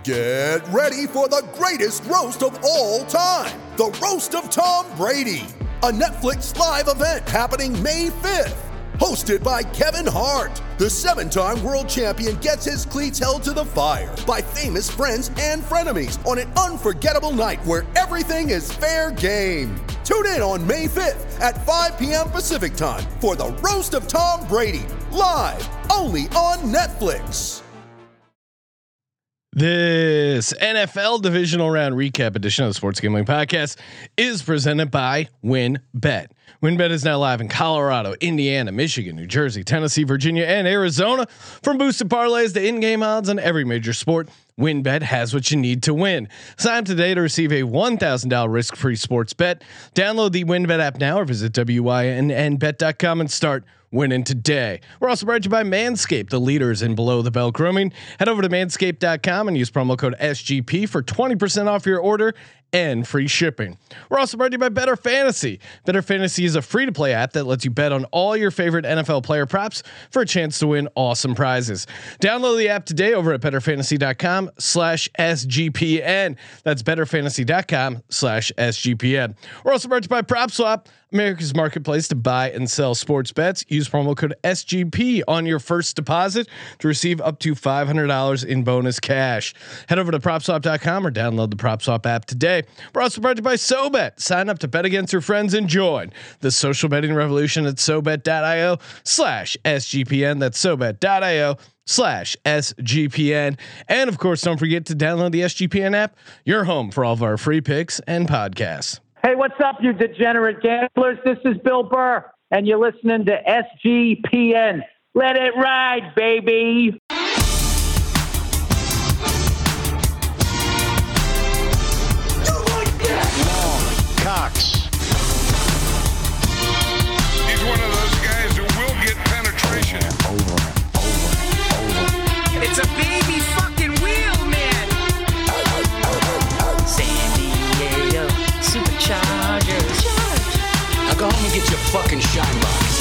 Get ready for the greatest roast of all time, the Roast of Tom Brady, a Netflix live event happening May 5th. Hosted by Kevin Hart, the 7-time world champion gets his cleats held to the fire by famous friends and frenemies on an unforgettable night where everything is fair game. Tune in on May 5th at 5 p.m. Pacific time for the Roast of Tom Brady, live only on Netflix. This NFL divisional round recap edition of the Sports Gambling Podcast is presented by WynnBET. WynnBET is now live in Colorado, Indiana, Michigan, New Jersey, Tennessee, Virginia, and Arizona. From boosted parlays to in-game odds on every major sport, WynnBET has what you need to win. Sign up today to receive a $1,000 risk-free sports bet. Download the WynnBET app now or visit wynnbet.com and start winning today. We're also brought to you by Manscaped, the leaders in below the belt grooming. Head over to manscaped.com and use promo code SGP for 20% off your order and free shipping. We're also brought to you by Better Fantasy. Better Fantasy is a free to play app that lets you bet on all your favorite NFL player props for a chance to win awesome prizes. Download the app today over at betterfantasy.com/SGPN. That's betterfantasy.com/SGPN. We're also brought to you by PropSwap, America's marketplace to buy and sell sports bets. Use promo code SGP on your first deposit to receive up to $500 in bonus cash. Head over to PropSwap.com or download the PropSwap app today. We're also brought to you by SoBet. Sign up to bet against your friends and join the social betting revolution at SoBet.io/SGPN. That's SoBet.io/SGPN. And of course, don't forget to download the SGPN app, your home for all of our free picks and podcasts. Hey, what's up, you degenerate gamblers? This is Bill Burr, and you're listening to SGPN. Let it ride, baby. Cox. He's one of those guys who will get penetration. Over. It's a baby fucking wheel, man. San Diego Superchargers. Now go home and get your fucking shine box.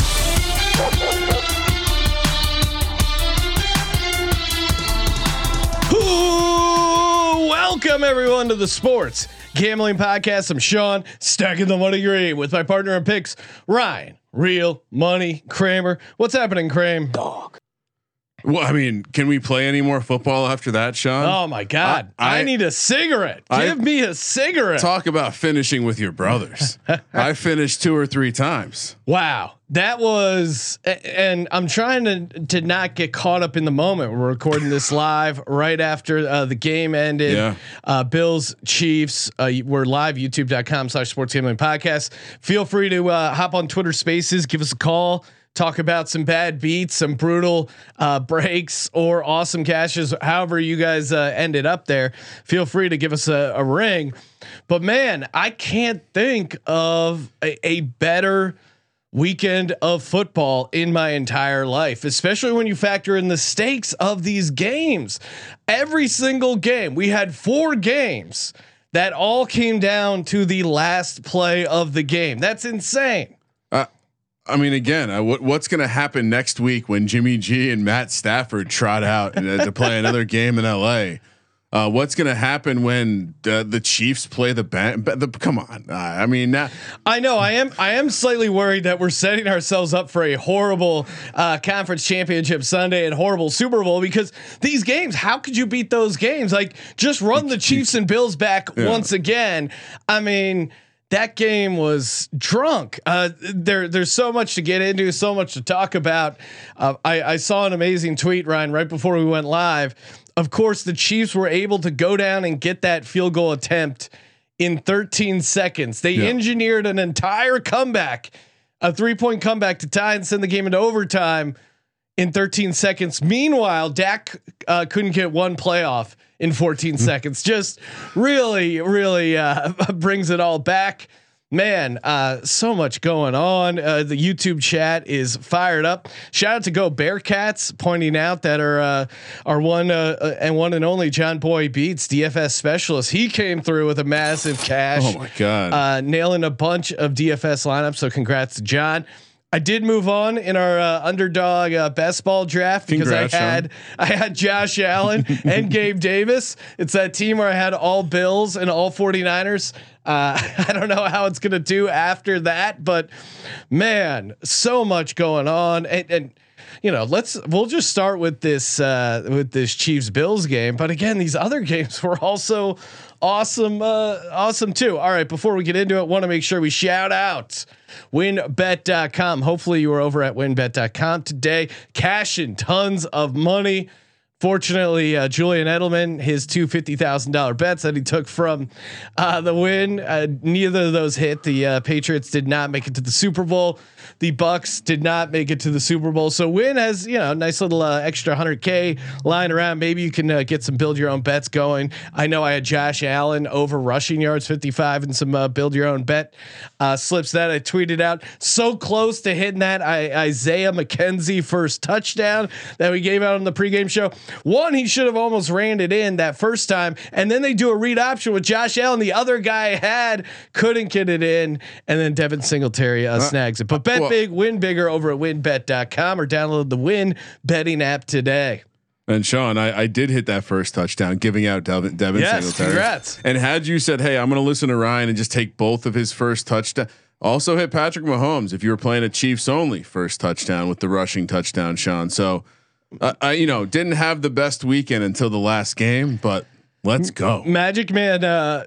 Ooh, welcome everyone to the Sports Gambling Podcast. I'm Sean, stacking the money green with my partner in picks, Ryan, Real Money Kramer. What's happening, Kramer? Dog. Well, I mean, can we play any more football after that, Sean? Oh my God. I need a cigarette. Give me a cigarette. Talk about finishing with your brothers. I finished 2 or 3 times. Wow. That was, and I'm trying to not get caught up in the moment. We're recording this live right after the game ended. Yeah. Bills Chiefs. We're live, youtube.com/sports gambling podcast. Feel free to hop on Twitter Spaces, give us a call. Talk about some bad beats, some brutal breaks, or awesome cashes. However you guys ended up there, feel free to give us a ring. But man, I can't think of a better weekend of football in my entire life, especially when you factor in the stakes of these games. Every single game, we had 4 games that all came down to the last play of the game. That's insane. I mean, again, what's going to happen next week when Jimmy G and Matt Stafford trot out to play another game in LA? What's going to happen when the Chiefs play the band? Come on. I mean, now I know I am slightly worried that we're setting ourselves up for a horrible conference championship Sunday and horrible Super Bowl, because these games, how could you beat those games? Like, just run the Chiefs and Bills back once again. I mean, that game was drunk. There's so much to get into, so much to talk about. I saw an amazing tweet, Ryan, right before we went live. Of course, the Chiefs were able to go down and get that field goal attempt in 13 seconds. They engineered an entire comeback, a 3-point comeback to tie and send the game into overtime in 13 seconds. Meanwhile, Dak couldn't get one playoff in 14 seconds. Just really brings it all back. Man, so much going on. The YouTube chat is fired up. Shout out to Go Bearcats pointing out that our one and only John Boy Beats DFS specialist. He came through with a massive cash. Oh my God. Nailing a bunch of DFS lineups. So congrats to John. I did move on in our underdog best ball draft because Congrats, I had Josh Allen and Gabe Davis. It's that team where I had all Bills and all 49ers. I don't know how it's gonna do after that, but man, so much going on, and you know, we'll just start with this Chiefs Bills game. But again, these other games were also awesome too. All right, before we get into it, want to make sure we shout out WinBet.com. Hopefully you were over at WinBet.com today, cashing tons of money. Fortunately, Julian Edelman, his two $50,000 bets that he took from the win, neither of those hit. The Patriots did not make it to the Super Bowl. The Bucks did not make it to the Super Bowl. So Win has, you know, nice little extra $100K lying around. Maybe you can get some build your own bets going. I know I had Josh Allen over rushing yards 55 and some build your own bet slips that I tweeted out. So close to hitting that Isaiah McKenzie first touchdown that we gave out on the pregame show. One, he should have almost ran it in that first time, and then they do a read option with Josh Allen. The other guy couldn't get it in, and then Devin Singletary snags it. But bet big, win bigger over at WinBet.com or download the Win betting app today. And Sean, I did hit that first touchdown, giving out Devin Singletary. Congrats. And had you said, "Hey, I'm going to listen to Ryan and just take both of his first touchdown," also hit Patrick Mahomes if you were playing a Chiefs only first touchdown with the rushing touchdown, Sean. So. I didn't have the best weekend until the last game, but let's go. Magic Man.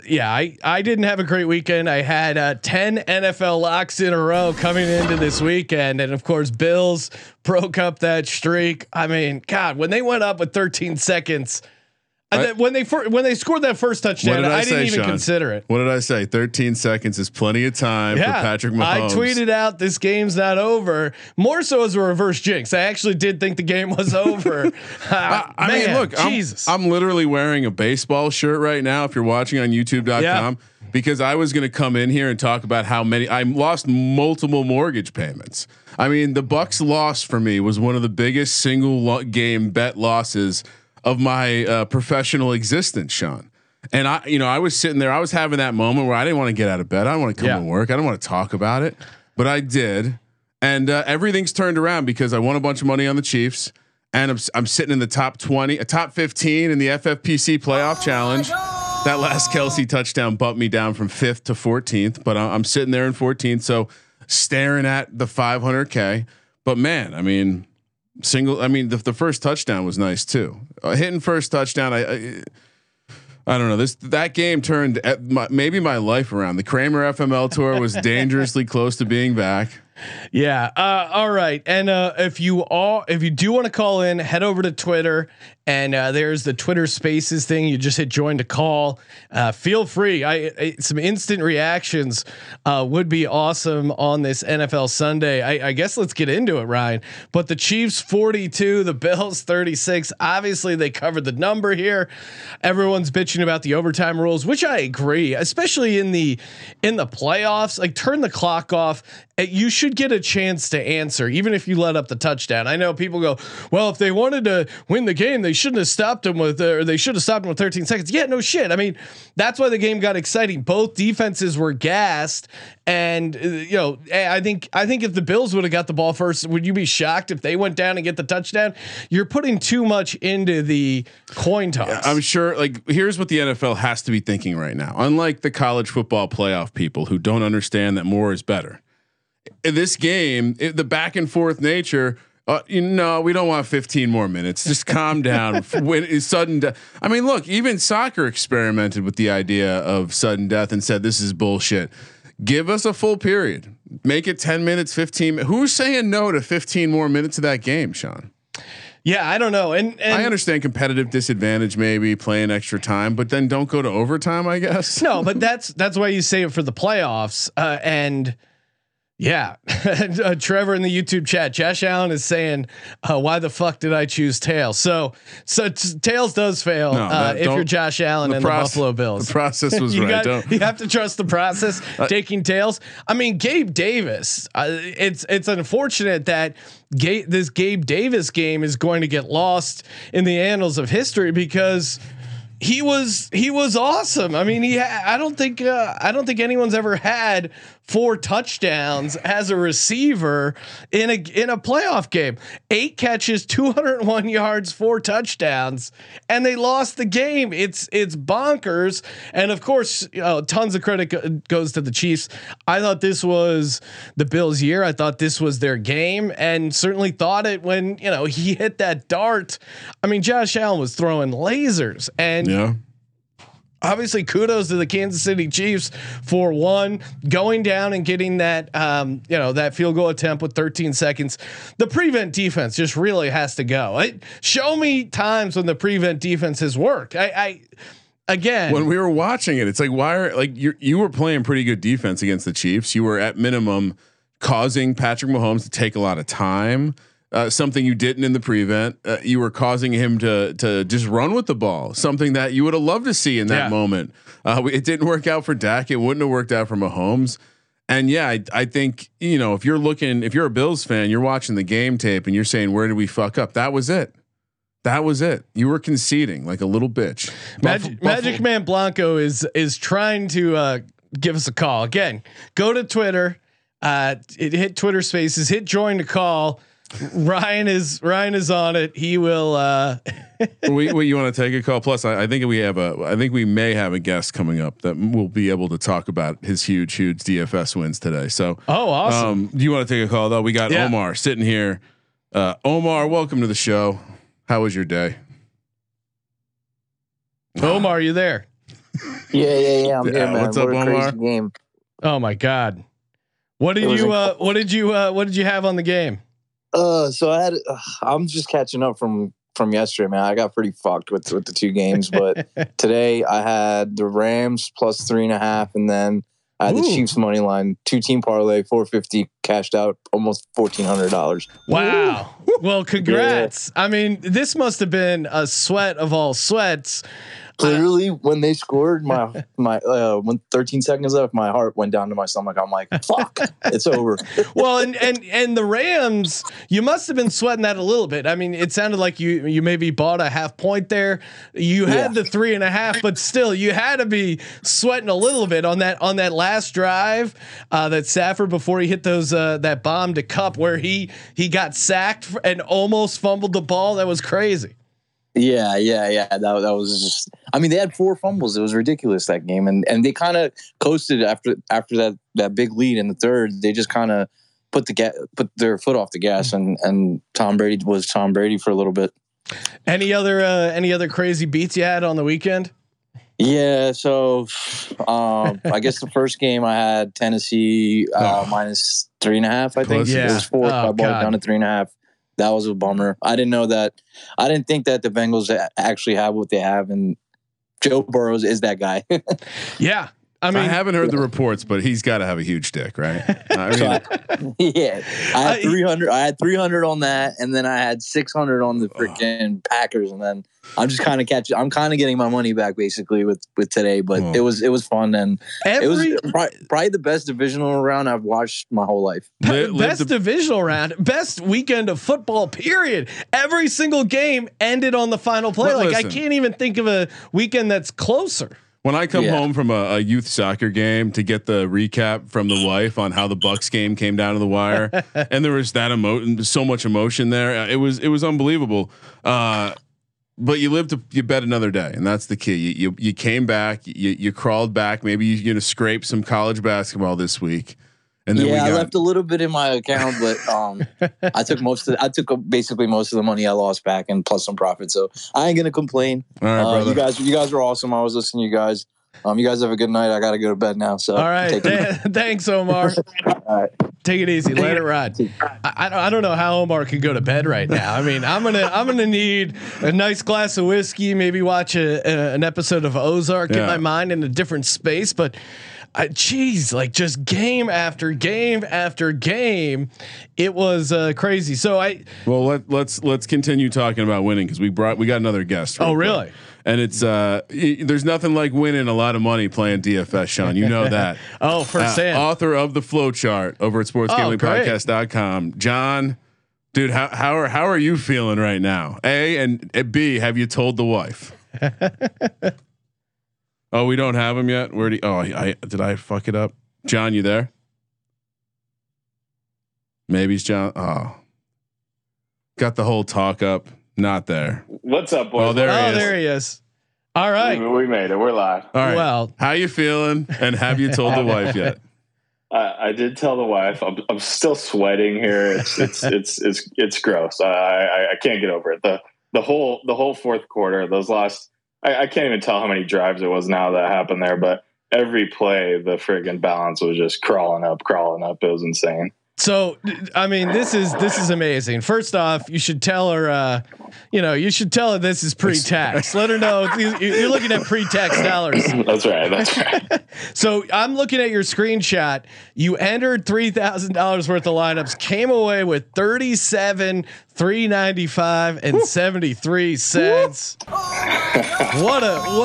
I didn't have a great weekend. I had 10 NFL locks in a row coming into this weekend. And of course, Bills broke up that streak. I mean, God, when they went up with 13 seconds, when they scored that first touchdown, I didn't even consider it. What did I say? 13 seconds is plenty of time for Patrick Mahomes. I tweeted out, "This game's not over." More so as a reverse jinx. I actually did think the game was over. I mean, look, Jesus. I'm literally wearing a baseball shirt right now. If you're watching on YouTube.com, because I was going to come in here and talk about how I lost multiple mortgage payments. I mean, the Bucks loss for me was one of the biggest single game bet losses of my professional existence, Sean. And I was sitting there, I was having that moment where I didn't want to get out of bed. I don't want to come to work. I don't want to talk about it, but I did. And everything's turned around because I won a bunch of money on the Chiefs, and I'm sitting in the top 20, top 15 in the FFPC playoff challenge. That last Kelsey touchdown bumped me down from 5th to 14th, but I'm sitting there in 14th. So staring at the 500K, but man, I mean, the first touchdown was nice too. Hitting first touchdown. I don't know. That game turned maybe my life around. The Kramer FML tour was dangerously close to being back. Yeah. All right. And if you do want to call in, head over to Twitter, and there's the Twitter Spaces thing. You just hit join to call. Feel free. Some instant reactions would be awesome on this NFL Sunday. I guess let's get into it, Ryan. But the Chiefs 42, the Bills 36. Obviously, they covered the number here. Everyone's bitching about the overtime rules, which I agree, especially in the playoffs. Like, turn the clock off. You should get a chance to answer, even if you let up the touchdown. I know people go, well, if they wanted to win the game, they shouldn't have stopped them with, or they should have stopped them with 13 seconds. Yeah, no shit. I mean, that's why the game got exciting. Both defenses were gassed, and I think if the Bills would have got the ball first, would you be shocked if they went down and get the touchdown? You're putting too much into the coin toss. Yeah, I'm sure. Like, here's what the NFL has to be thinking right now. Unlike the college football playoff people who don't understand that more is better. In this game, the back and forth nature, we don't want 15 more minutes. Just calm down. When it's sudden death. I mean, look, even soccer experimented with the idea of sudden death and said, this is bullshit. Give us a full period. Make it 10 minutes, 15. Who's saying no to 15 more minutes of that game, Sean? Yeah, I don't know. And I understand competitive disadvantage, maybe playing extra time, but then don't go to overtime, I guess. No, but that's why you save it for the playoffs. Yeah, Trevor in the YouTube chat, Josh Allen is saying, "Why the fuck did I choose tails?" So tails does fail if you're Josh Allen and the Buffalo Bills. The process was right. You have to trust the process. Taking tails. I mean, Gabe Davis. It's unfortunate that this Gabe Davis game is going to get lost in the annals of history because he was awesome. I mean, I don't think anyone's ever had 4 touchdowns as a receiver in a playoff game. 8 catches, 201 yards, 4 touchdowns, and they lost the game. It's bonkers. And of course, tons of credit goes to the Chiefs. I thought this was the Bills' year. I thought this was their game, and certainly thought it when he hit that dart. I mean, Josh Allen was throwing lasers, and Yeah. obviously kudos to the Kansas City Chiefs for going down and getting that that field goal attempt with 13 seconds. The prevent defense just really has to go. Show me times when the prevent defense has worked. Again, when we were watching it, it's like, why are you were playing pretty good defense against the Chiefs. You were at minimum causing Patrick Mahomes to take a lot of time. Something you didn't in the prevent. You were causing him to just run with the ball. Something that you would have loved to see in that moment. It didn't work out for Dak. It wouldn't have worked out for Mahomes. And yeah, I think if you're a Bills fan, you're watching the game tape and you're saying, where did we fuck up? That was it. That was it. You were conceding like a little bitch. Magic Man Blanco is trying to give us a call. Again, go to Twitter, hit Twitter Spaces, hit join the call. Ryan is on it. He will. You want to take a call? Plus, I think we may have a guest coming up that will be able to talk about his huge DFS wins today. So, awesome. Do you want to take a call though? We got Omar sitting here. Omar, welcome to the show. How was your day? Omar, you there? Yeah. I'm here, man. What's up, Omar? Game. Oh my God. What did you have on the game? So I'm just catching up from yesterday, man. I got pretty fucked with the 2 games, but today I had the Rams plus 3.5, and then I had the Chiefs money line 2-team parlay 450 cashed out almost $1,400. Wow. Well, congrats. Yeah. I mean, this must have been a sweat of all sweats. Literally, when they scored, when 13 seconds left, my heart went down to my stomach. I'm like, "Fuck, it's over." Well, and the Rams, you must have been sweating that a little bit. I mean, it sounded like you maybe bought a half point there. You had the 3.5, but still, you had to be sweating a little bit on that last drive that Stafford before he hit those that bomb to Cup where he got sacked and almost fumbled the ball. That was crazy. Yeah. That was just. I mean, they had 4 fumbles. It was ridiculous that game, and they kind of coasted after that big lead in the third. They just kind of put their foot off the gas, and Tom Brady was Tom Brady for a little bit. Any other crazy beats you had on the weekend? Yeah, so I guess the first game I had Tennessee minus 3.5. I think it was 4. I bought it down to 3.5. That was a bummer. I didn't know that. I didn't think that the Bengals actually have what they have, and Joe Burrows is that guy. Yeah. I mean, I haven't heard the reports, but he's got to have a huge dick, right? I had 300. I had 300 on that, and then I had 600 on the freaking Packers, and then I'm just kind of catching. I'm kind of getting my money back basically with today, but it was fun, and it was probably the best divisional round I've watched my whole life. Best divisional round, best weekend of football. Period. Every single game ended on the final play. I can't even think of a weekend that's closer. When I come home from a youth soccer game to get the recap from the wife on how the Bucks game came down to the wire, and there was so much emotion there. It was unbelievable. But you bet another day, and that's the key. You came back, you crawled back. Maybe you scraped some college basketball this week. And then I left a little bit in my account, but I took basically most of the money I lost back, and plus some profit. So I ain't gonna complain. All right, brother. You guys are awesome. I was listening to you guys. You guys have a good night. I gotta go to bed now. So all right, thanks, Omar. All right, take it easy. Let it ride. I don't know how Omar can go to bed right now. I mean, I'm gonna need a nice glass of whiskey, maybe watch an episode of Ozark, get my mind in a different space, but. Like just game after game after game, it was crazy. So let's continue talking about winning because we got another guest. Oh, really? And it's there's nothing like winning a lot of money playing DFS, Sean. You know that. Oh, firsthand. Author of the Flow Chart over at sportsgamblingpodcast.com. John, dude, how are you feeling right now? A and B, have you told the wife? Oh, we don't have him yet. Where did I fuck it up? John, you there? Maybe it's John. Oh, got the whole talk up. Not there. What's up, boys? Oh, there he is. All right. We made it. We're live. All right. Well, how you feeling? And have you told the wife yet? I did tell the wife. I'm still sweating here. It's gross. I can't get over it. The whole fourth quarter, those last, I can't even tell how many drives it was now that happened there, but every play, the friggin' balance was just crawling up. It was insane. So, I mean, this is amazing. First off, you should tell her, you should tell her this is pre-tax. Let her know you're looking at pre-tax dollars. That's right. So I'm looking at your screenshot. You entered $3,000 worth of lineups, came away with $37,395 and 73 cents. What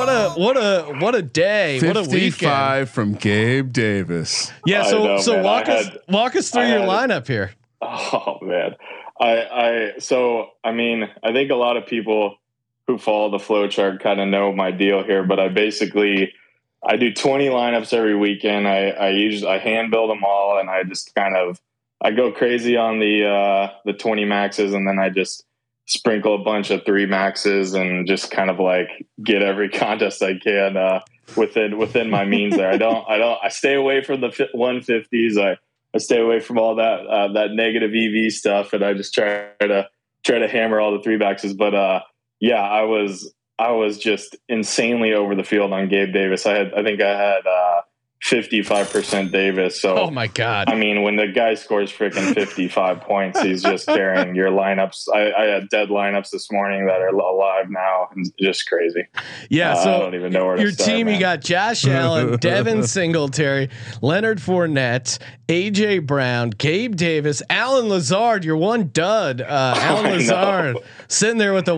a day! 55 what a weekend from Gabe Davis. Yeah. So walk us through your lineup here. Oh man. I think a lot of people who follow the flow chart kind of know my deal here, but I do 20 lineups every weekend. I hand build them all, and I just I go crazy on the 20 maxes, and then I just sprinkle a bunch of 3 maxes and just kind of like get every contest I can within my means there. I stay away from the 150s. I stay away from all that negative EV stuff, and I just try to hammer all the 3 maxes. But I was just insanely over the field on Gabe Davis. I think I had 55% Davis. So, oh my God. I mean, when the guy scores freaking 55 points, he's just carrying your lineups. I had dead lineups this morning that are alive now, and just crazy. Yeah. So I don't even know where to your start, team, man. you got Josh Allen, Devin Singletary, Leonard Fournette, AJ Brown, Gabe Davis, Alan Lazard, your one dud. Alan Lazard sitting there with a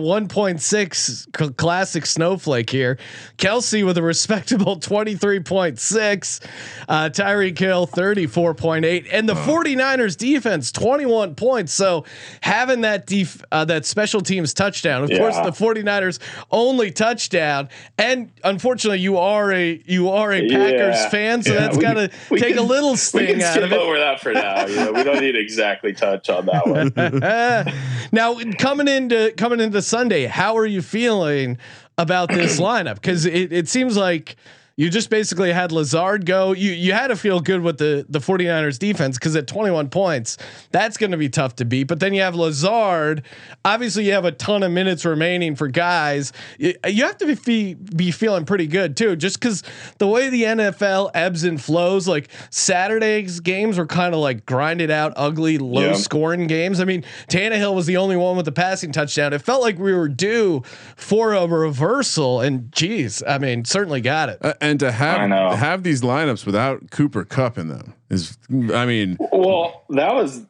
1.6 classic snowflake here. Kelsey with a respectable 23.6. Tyreek Hill 34.8, and the 49ers defense 21 points. So having that that special teams touchdown, of course, the 49ers only touchdown, and unfortunately you are a Packers fan, so that's got to take a little sting out of it. Over that for now. We don't need to exactly touch on that one. Now coming into Sunday, how are you feeling about this lineup? Because it seems like you just basically had Lazard go. You had to feel good with the 49ers defense, because at 21 points, that's going to be tough to beat. But then you have Lazard. Obviously, you have a ton of minutes remaining for guys. You have to be feeling pretty good too, just because the way the NFL ebbs and flows. Like Saturday's games were kind of like grinded out, ugly, low scoring games. I mean, Tannehill was the only one with the passing touchdown. It felt like we were due for a reversal, and geez, I mean, certainly got it. And to have these lineups without Cooper Kupp in them is, I mean, well, that was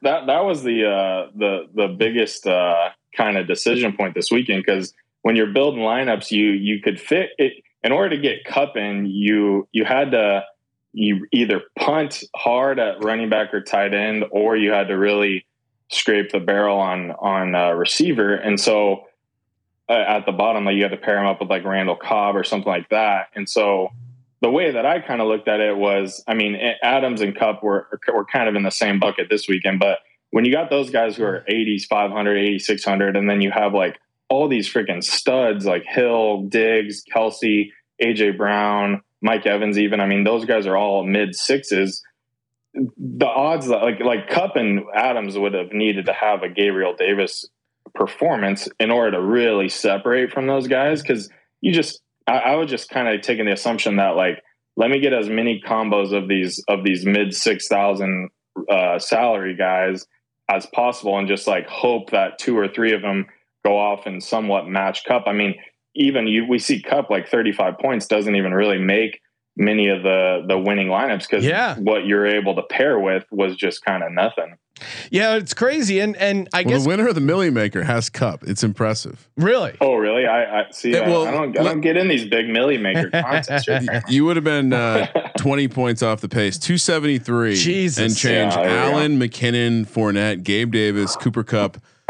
the biggest kind of decision point this weekend, because when you're building lineups, you could fit it. In order to get Kupp in, you had to either punt hard at running back or tight end, or you had to really scrape the barrel on receiver. And so at the bottom, like, you had to pair him up with like Randall Cobb or something like that. And so the way that I kind of looked at it was, I mean, Adams and Kupp were kind of in the same bucket this weekend, but when you got those guys who are 80s, 500, 8600, and then you have like all these freaking studs like Hill, Diggs, Kelsey, AJ Brown, Mike Evans, even, I mean, those guys are all mid sixes. The odds that like Kupp and Adams would have needed to have a Gabriel Davis performance in order to really separate from those guys. Cause I was just kind of taking the assumption that, like, let me get as many combos of these mid 6,000 salary guys as possible, and just like hope that 2 or 3 of them go off and somewhat match Kupp. I mean, we see Kupp like 35 points doesn't even really make many of the winning lineups, because what you're able to pair with was just kind of nothing. Yeah, it's crazy, and I guess the winner of the Millie Maker has Kupp. It's impressive. Really? Oh, really? I see. I don't get in these big Millie Maker contests. You would have been 20 points off the pace, 273, Jesus. and change. Allen, McKinnon, Fournette, Gabe Davis, Cooper Kupp,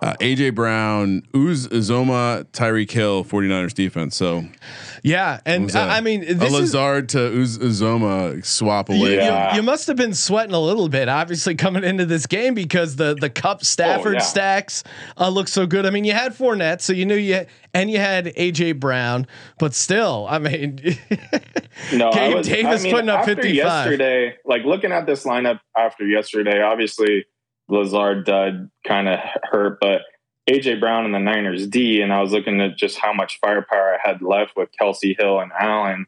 AJ Brown, Uzomah, Tyreek Hill, 49ers defense. So yeah, and I mean, this a Lazard to Uzomah swap away. You must have been sweating a little bit, obviously, coming into this game because the Cup Stafford stacks look so good. I mean, you had Fournette, so you knew you had AJ Brown, but still, I mean, Gabe Davis putting up 55 yesterday. Like looking at this lineup after yesterday, obviously Lazard dud kind of hurt, but AJ Brown and the Niners D, and I was looking at just how much firepower I had left with Kelsey, Hill, and Allen.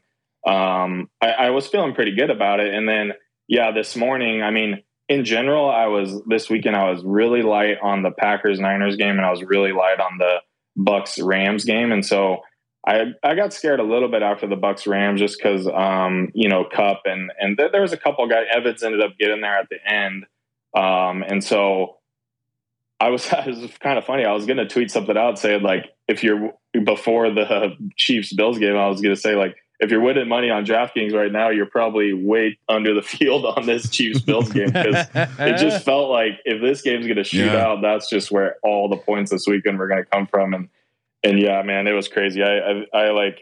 I was feeling pretty good about it. And then, this morning, I mean, in general, this weekend, I was really light on the Packers Niners game, and I was really light on the Bucks Rams game. And so I got scared a little bit after the Bucks Rams just because, Cup and there was a couple of guys. Evans ended up getting there at the end. And so it was kind of funny. I was going to tweet something out saying like, if you're before the Chiefs Bills game, I was going to say like, if you're winning money on DraftKings right now, you're probably way under the field on this Chiefs Bills game because it just felt like if this game's going to shoot out, that's just where all the points this weekend were going to come from. And yeah, man, it was crazy. I like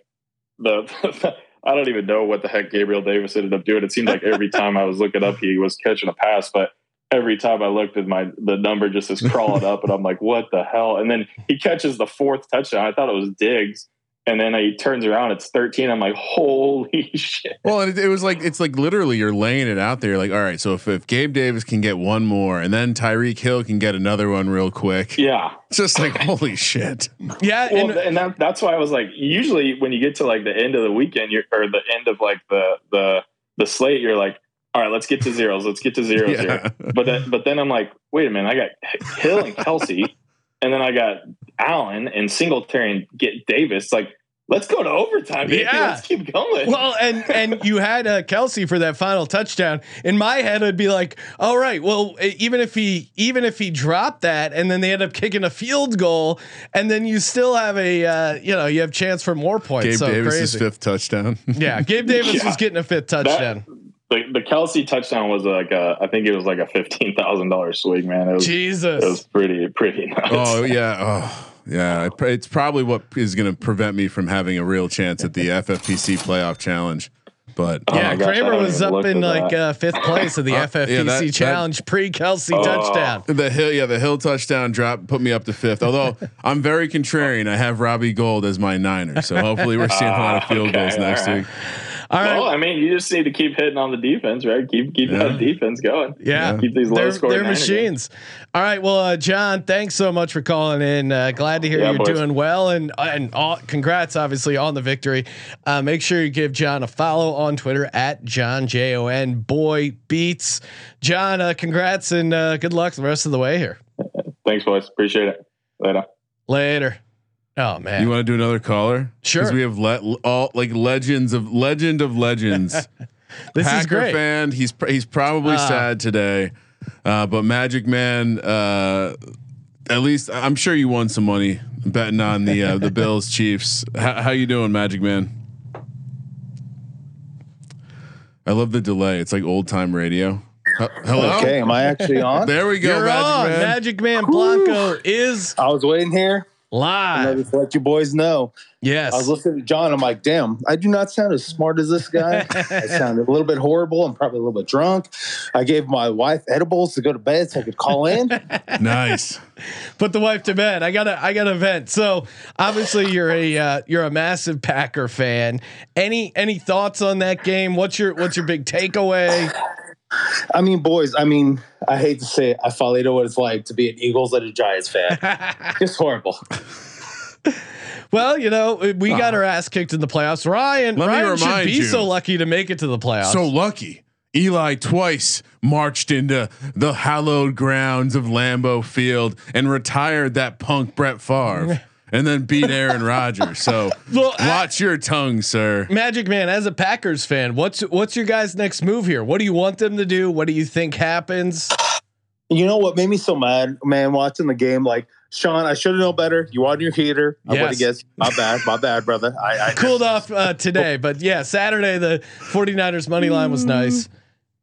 I don't even know what the heck Gabriel Davis ended up doing. It seemed like every time I was looking up, he was catching a pass, but every time I looked at the number just is crawling up and I'm like, what the hell? And then he catches the 4th touchdown. I thought it was Diggs. And then he turns around, it's 13. I'm like, holy shit. Well, it was like, it's like literally you're laying it out there. You're like, all right, so if Gabe Davis can get one more and then Tyreek Hill can get another one real quick. Yeah. It's just like, holy shit. Yeah. Well, and that's why I was like, usually when you get to like the end of the weekend or the end of like the slate, you're like, all right, let's get to zeros. Let's get to zeros here. But then I'm like, wait a minute, I got Hill and Kelsey, and then I got Allen and Singletary and get Davis. Like, let's go to overtime. Baby. Yeah, let's keep going. Well, and you had Kelsey for that final touchdown. In my head, I'd be like, all right, well, even if he dropped that, and then they end up kicking a field goal, and then you still have you have chance for more points. Gabe so Davis's crazy. 5th touchdown. Yeah, Gabe Davis was getting a 5th touchdown. The Kelsey touchdown was like I think it was like a $15,000 swing, man. It was, Jesus. It was pretty nuts. Oh yeah. Oh yeah. It's probably what is going to prevent me from having a real chance at the FFPC playoff challenge. But Kramer was up in like 5th place of the FFPC challenge pre Kelsey touchdown. The Hill touchdown drop put me up to 5th. Although I'm very contrarian. I have Robbie Gould as my Niner, so hopefully we're seeing a lot of field goals next week. All right. Well, I mean, you just need to keep hitting on the defense, right? Keep that defense going. Yeah, keep these low scoring. They're machines. All right. Well, John, thanks so much for calling in. Glad to hear you're doing well, and congrats, obviously, on the victory. Make sure you give John a follow on Twitter at John JON Boy Beats. John, congrats and good luck the rest of the way here. Thanks, boys. Appreciate it. Later. Oh man, you want to do another caller? Sure. Because we have legend of legends. This Packer is great. Fan. He's probably sad today, but Magic Man. At least I'm sure you won some money betting on the Bills Chiefs. How you doing, Magic Man? I love the delay. It's like old time radio. Hello. Okay, am I actually on? There we go. You're on. Magic Man Blanco is. I was waiting here. Live. Just let you boys know. Yes. I was listening to John. I'm like, damn, I do not sound as smart as this guy. I sounded a little bit horrible. I'm probably a little bit drunk. I gave my wife edibles to go to bed so I could call in. Nice. Put the wife to bed. I gotta vent. So obviously you're a massive Packer fan. Any thoughts on that game? What's your big takeaway? I mean, boys, I hate to say it. I finally know what it's like to be an Eagles and a Giants fan. It's horrible. Well, we got our ass kicked in the playoffs. Ryan should be so lucky to make it to the playoffs. So lucky. Eli twice marched into the hallowed grounds of Lambeau Field and retired that punk Brett Favre. And then beat Aaron Rodgers. So watch your tongue, sir. Magic Man, as a Packers fan, what's your guys' next move here? What do you want them to do? What do you think happens? You know what made me so mad, man, watching the game? Like, Sean, I should have known better. You on your heater. I would have guessed. My bad, brother. I cooled off today, but yeah, Saturday, the 49ers money line was nice.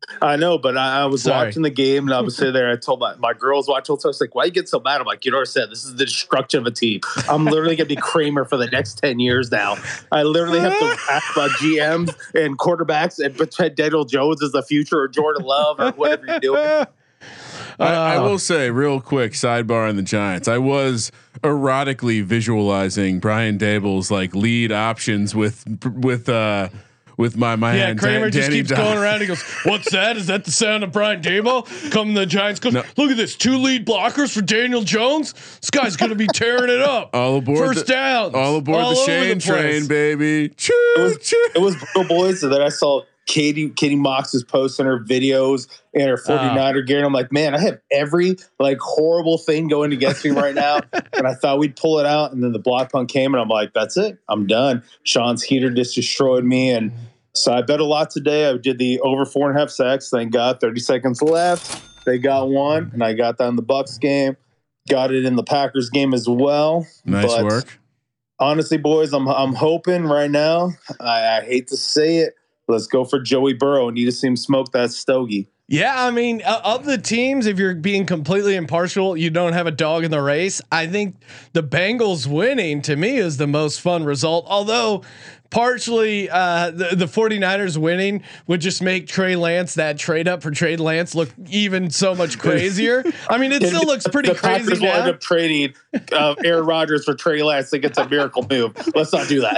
I know, but I was watching the game and I was sitting there. I told my girls watching. So I was like, "Why you get so mad?" I'm like, "You know what I said? This is the destruction of a team. I'm literally gonna be Kramer for the next 10 years now. I literally have to ask about GMs and quarterbacks and pretend Daniel Jones is the future or Jordan Love or whatever you're doing." I will say real quick sidebar on the Giants. I was erotically visualizing Brian Dable's like lead options with my man. Kramer just Danny keeps going around. He goes, "What's that? Is that the sound of Brian Dable?" Come the Giants goes, "No. Look at this, 2 lead blockers for Daniel Jones. This guy's gonna be tearing it up. All aboard, first downs, all aboard the Shane train, baby." Choo, it was brutal, boys. And then I saw Katie Mox's posting her videos and her 49er gear. And I'm like, man, I have every like horrible thing going against me right now. And I thought we'd pull it out. And then the block punt came and I'm like, that's it. I'm done. Sean's heater just destroyed me. And so I bet a lot today. I did the over 4.5 sacks. Thank God. 30 seconds left. They got one. And I got that in the Bucs game. Got it in the Packers game as well. Nice work. Honestly, boys, I'm hoping right now. I hate to say it. Let's go for Joey Burrow. Need to see him smoke that stogie. Yeah, I mean, of the teams, if you're being completely impartial, you don't have a dog in the race. I think the Bengals winning to me is the most fun result. Although partially the 49ers winning would just make Trey Lance, that trade up for Trey Lance, look even so much crazier. I mean, it still looks pretty crazy. Packers will end up trading Aaron Rodgers for Trey Lance. I think it's a miracle move. Let's not do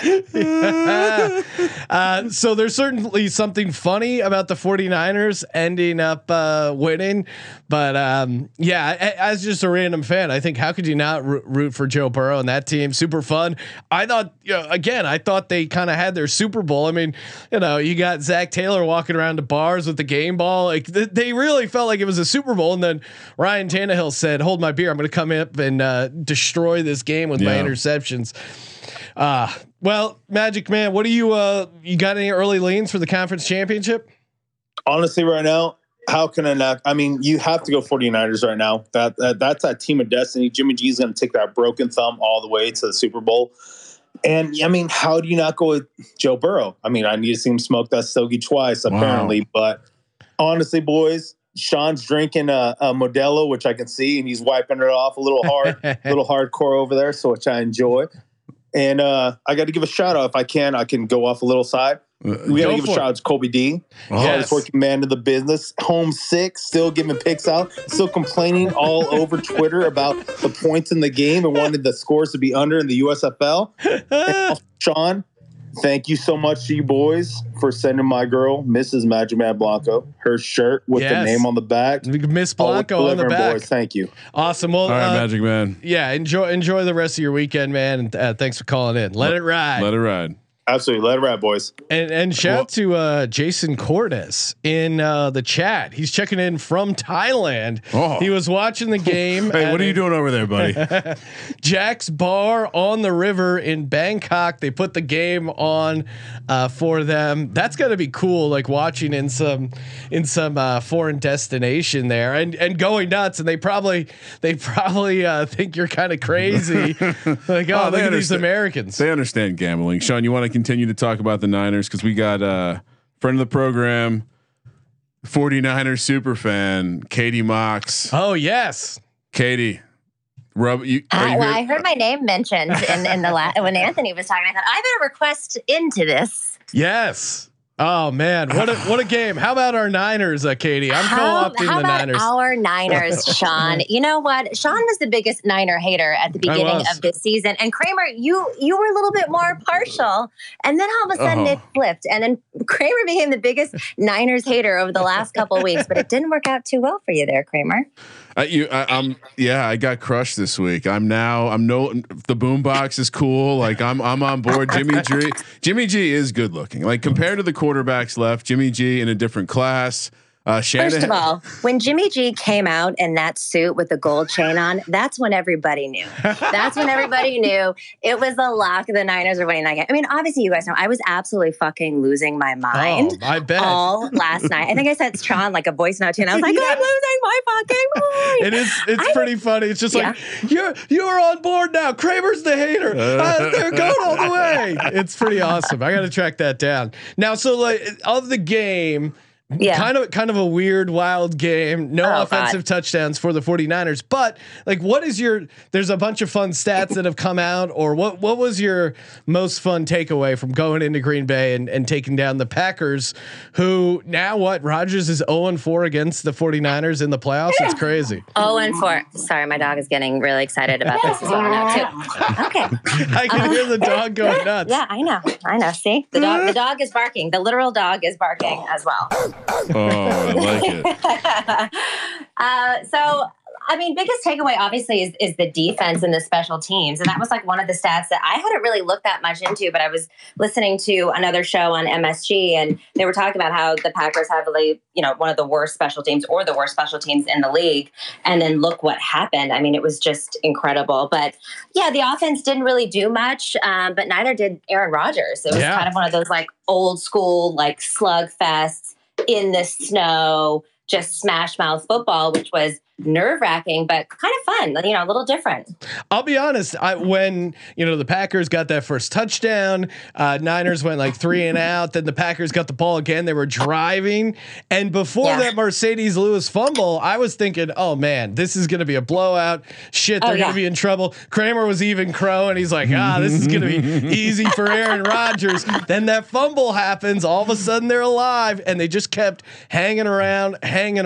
that. So there's certainly something funny about the 49ers ending up winning. But as just a random fan, I think how could you not root for Joe Burrow and that team? Super fun. I thought, I thought they kind of had their Super Bowl. I mean, you got Zach Taylor walking around the bars with the game ball. Like they really felt like it was a Super Bowl. And then Ryan Tannehill said, "Hold my beer. I'm going to come up and destroy this game with my interceptions." Well, Magic Man, what do you got any early leans for the conference championship? Honestly, right now, how can I not? I mean, you have to go 49ers right now. That's that team of destiny. Jimmy G's going to take that broken thumb all the way to the Super Bowl. And I mean, how do you not go with Joe Burrow? I mean, I need to see him smoke that stogie twice, apparently. But honestly, boys, Sean's drinking a Modelo, which I can see, and he's wiping it off a little hard, a little hardcore over there, so which I enjoy. And I got to give a shout out if I can go off a little side. We got to give a shout out to Colby D. Hardest working man in the business. Homesick, still giving picks out, still complaining all over Twitter about the points in the game and wanted the scores to be under in the USFL. Sean, thank you so much to you boys for sending my girl, Mrs. Magic Man Blanco, her shirt with the name on the back. Miss Blanco on the back. Boys, thank you. Awesome. Well, all right, Magic Man. Yeah, enjoy the rest of your weekend, man. And thanks for calling in. Let it ride. Let it ride. Absolutely, let it ride, boys. And shout to Jason Cordes in the chat. He's checking in from Thailand. He was watching the game. Hey, what are you doing over there, buddy? Jack's Bar on the river in Bangkok. They put the game on for them. That's got to be cool. Like watching in some foreign destination there and going nuts. And they probably think you're kind of crazy. Like, look at these Americans. They understand gambling. Sean, you want to continue to talk about the Niners because we got friend of the program, 49ers super fan, Katie Mox. Oh yes, Katie. I heard my name mentioned in the when Anthony was talking. I thought I better request into this. Yes. Oh man, what a game! How about our Niners, Katie? I'm co-opting the Niners. Our Niners, Sean. You know what? Sean was the biggest Niner hater at the beginning of this season, and Kramer, you were a little bit more partial, and then all of a sudden it flipped, and then Kramer became the biggest Niners hater over the last couple of weeks. But it didn't work out too well for you there, Kramer. I got crushed this week. The boombox is cool. Like I'm on board. Jimmy G is good looking. Like compared to the quarterbacks left, Jimmy G in a different class. First of all, when Jimmy G came out in that suit with the gold chain on, that's when everybody knew. That's when everybody knew it was the lock. The Niners are winning that game. I mean, obviously, you guys know I was absolutely fucking losing my mind. Oh, I bet. All last night. I think I sent Sean like a voice note too, and I was like, I'm losing my fucking mind. It's pretty funny. It's just like you're on board now. Kramer's the hater. They're going all the way. It's pretty awesome. I got to track that down now. So like of the game. kind of a weird, wild game. No offensive touchdowns for the 49ers, but like, there's a bunch of fun stats that have come out, or what was your most fun takeaway from going into Green Bay and taking down the Packers, who now Rodgers is 0-4 against the 49ers in the playoffs. It's crazy. 0-4. Sorry, my dog is getting really excited about this as well now too. Okay. I can hear the dog going nuts. Yeah, I know. See, the dog is barking. The literal dog is barking as well. Oh, I like it. So, I mean, biggest takeaway obviously is the defense and the special teams. And that was like one of the stats that I hadn't really looked that much into, but I was listening to another show on MSG and they were talking about how the Packers have one of the worst special teams or the worst special teams in the league. And then look what happened. I mean, it was just incredible. But yeah, the offense didn't really do much, but neither did Aaron Rodgers. It was kind of one of those like old school, like slug fests in the snow, just smash mouth football, which was nerve-wracking, but kind of fun, a little different. I'll be honest. When the Packers got that first touchdown, Niners went like 3 and out. Then the Packers got the ball again. They were driving, and before that Mercedes Lewis fumble, I was thinking, "Oh man, this is going to be a blowout. Shit, they're going to be in trouble." Kramer was even crowing. He's like, "This is going to be easy for Aaron Rodgers." Then that fumble happens. All of a sudden, they're alive, and they just kept hanging around,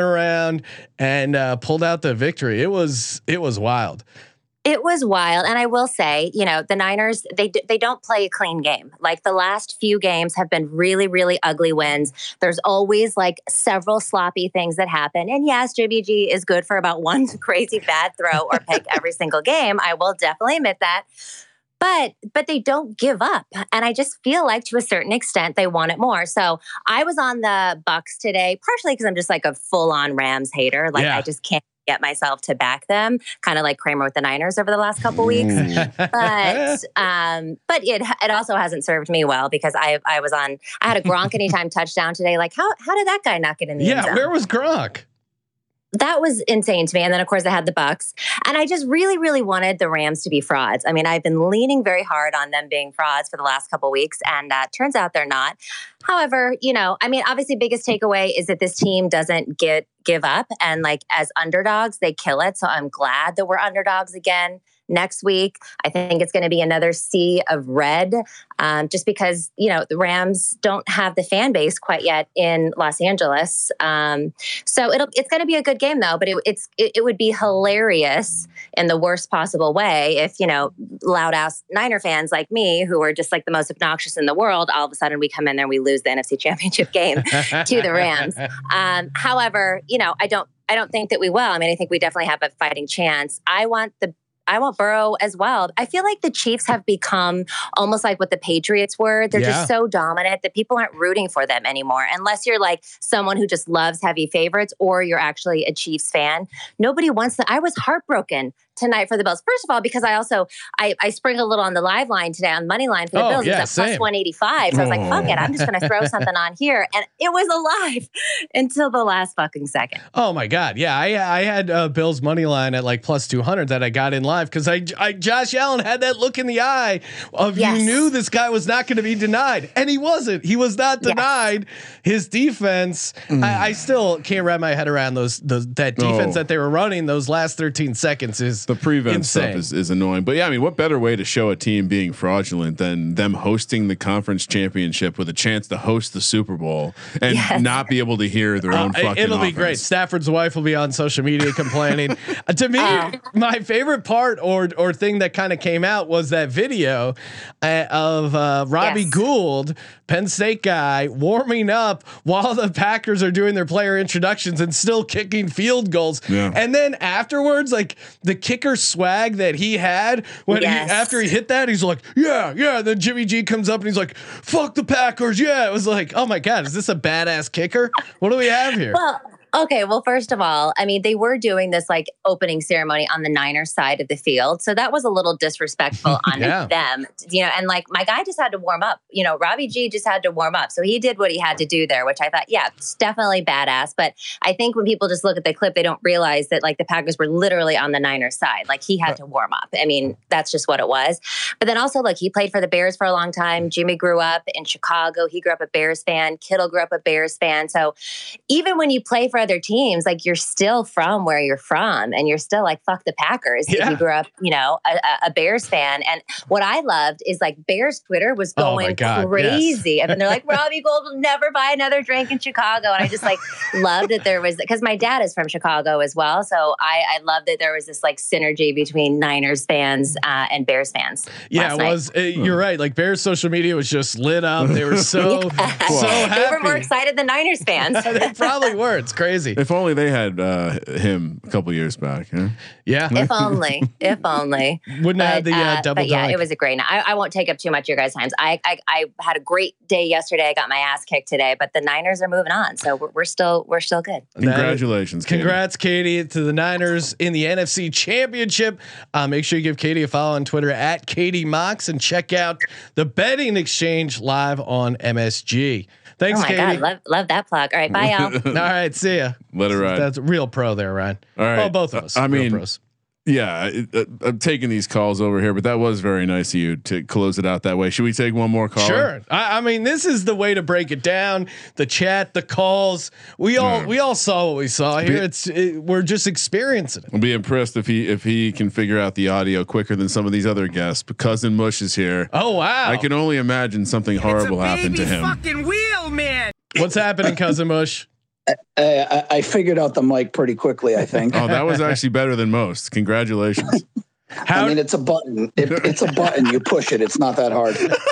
and pulled out the victory. It was wild. It was wild. And I will say, the Niners, they don't play a clean game. Like the last few games have been really, really ugly wins. There's always like several sloppy things that happen. And yes, Jimmy G is good for about one crazy bad throw or pick every single game. I will definitely admit that. But they don't give up. And I just feel like to a certain extent, they want it more. So I was on the Bucks today, partially because I'm just like a full on Rams hater. Like I just can't get myself to back them, kind of like Kramer with the Niners over the last couple weeks. But it also hasn't served me well because I had a Gronk anytime touchdown today. Like how did that guy not get in the end zone? Where was Gronk? That was insane to me. And then, of course, I had the Bucks. And I just really, really wanted the Rams to be frauds. I mean, I've been leaning very hard on them being frauds for the last couple of weeks. And turns out they're not. However, obviously, biggest takeaway is that this team doesn't give up. And like as underdogs, they kill it. So I'm glad that we're underdogs again next week. I think it's going to be another sea of red, just because, the Rams don't have the fan base quite yet in Los Angeles. So it's going to be a good game though, but it would be hilarious in the worst possible way if, loud ass Niner fans like me, who are just like the most obnoxious in the world, all of a sudden we come in there and we lose the NFC Championship game to the Rams. However, I don't think that we will. I mean, I think we definitely have a fighting chance. I want Burrow as well. I feel like the Chiefs have become almost like what the Patriots were. They're just so dominant that people aren't rooting for them anymore. Unless you're like someone who just loves heavy favorites or you're actually a Chiefs fan. Nobody wants that. I was heartbroken tonight for the Bills. First of all, because I sprinkled a little on the live line today on money line for the Bills. It was at plus 185. So I was like, fuck it. I'm just going to throw something on here. And it was alive until the last fucking second. Oh my God. Yeah. I had Bills money line at like plus 200 that I got in live because Josh Allen had that look in the eye of you knew this guy was not going to be denied. And he wasn't. He was not denied. His defense, I still can't wrap my head around that defense that they were running those last 13 seconds is the prevent stuff is annoying. But yeah, I mean, what better way to show a team being fraudulent than them hosting the conference championship with a chance to host the Super Bowl and not be able to hear their own fucking It'll offense. Be great. Stafford's wife will be on social media complaining. To me, my favorite part or thing that kind of came out was that video of Robbie Gould, Penn State guy, warming up while the Packers are doing their player introductions and still kicking field goals. Yeah. And then afterwards, like the kicker swag that he had when after he hit that, he's like, yeah. Then Jimmy G comes up and he's like, fuck the Packers. Yeah. It was like, oh my God, is this a badass kicker? What do we have here? Well, Okay, well, first of all, I mean, they were doing this like opening ceremony on the Niners side of the field. So that was a little disrespectful on them, and like my guy just had to warm up. Robbie G just had to warm up. So he did what he had to do there, which I thought, it's definitely badass. But I think when people just look at the clip, they don't realize that like the Packers were literally on the Niners side. Like he had to warm up. I mean, that's just what it was. But then also, look, he played for the Bears for a long time. Jimmy grew up in Chicago. He grew up a Bears fan. Kittle grew up a Bears fan. So even when you play for other teams, like you're still from where you're from and you're still like, fuck the Packers. If you grew up, a Bears fan. And what I loved is like Bears Twitter was going crazy. Yes. And they're like, Robbie Gould will never buy another drink in Chicago. And I just like loved that there was, because my dad is from Chicago as well. So I love that there was this like synergy between Niners fans and Bears fans. Yeah, it was. You're right. Like Bears social media was just lit up. They were so happy. They were more excited than Niners fans. They probably were. It's crazy. If only they had him a couple years back. Huh? Yeah. If only. Wouldn't have the double. But yeah, it was a great night. I won't take up too much of your guys' time. I had a great day yesterday. I got my ass kicked today, but the Niners are moving on, so we're still good. Congratulations, congrats, Katie, to the Niners in the NFC Championship. Make sure you give Katie a follow on Twitter at Katie Mox and check out the Betting Exchange live on MSG. Thanks, Katie. Oh my God, love that plug. All right, bye, y'all. All right, see ya. Let it ride. That's a real pro there, Ryan. All right, well, both of us. Real pros. Yeah, I'm taking these calls over here, but that was very nice of you to close it out that way. Should we take one more call? Sure. I mean, this is the way to break it down. The chat, the calls. We all saw what we saw here. We're just experiencing it. I'll be impressed if he can figure out the audio quicker than some of these other guests. But Cousin Mush is here. Oh wow! I can only imagine something horrible happened to him. Fucking wheel, man. What's happening, Cousin Mush? I figured out the mic pretty quickly, I think. Oh, that was actually better than most. Congratulations. I mean, it's a button. It's a button. You push it. It's not that hard.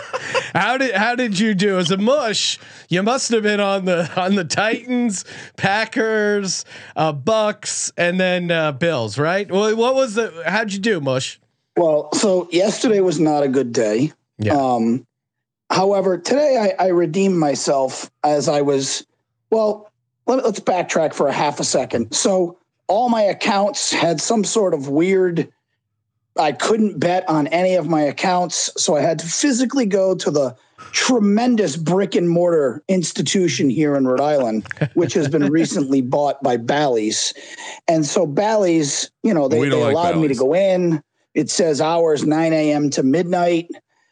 How did you do as a Mush? You must have been on the Titans, Packers, Bucks, and then Bills, right? Well, how'd you do, Mush? Well, so yesterday was not a good day. Yeah. However, today I redeemed myself as I was. Well, let's backtrack for a half a second. So all my accounts had some sort of weird. I couldn't bet on any of my accounts, so I had to physically go to the tremendous brick and mortar institution here in Rhode Island, which has been recently bought by Bally's. And so Bally's, they allowed me to go in. It says hours 9 a.m. to midnight.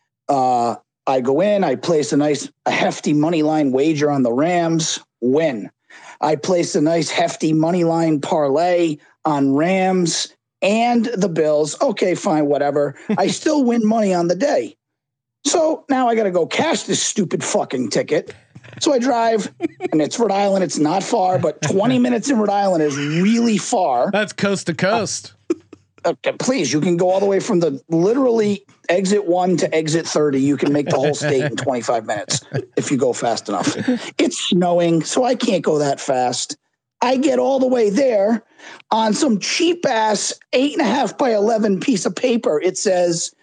I go in, I place a hefty money line wager on the Rams, win. I placed a nice hefty money line parlay on Rams and the Bills. Okay, fine, whatever. I still win money on the day. So now I got to go cash this stupid fucking ticket. So I drive, and it's Rhode Island. It's not far, but 20 minutes in Rhode Island is really far. That's coast to coast. Okay, please, you can go all the way from the literally exit 1 to exit 30. You can make the whole state in 25 minutes if you go fast enough. It's snowing, so I can't go that fast. I get all the way there on some cheap ass 8.5 by 11 piece of paper. It says,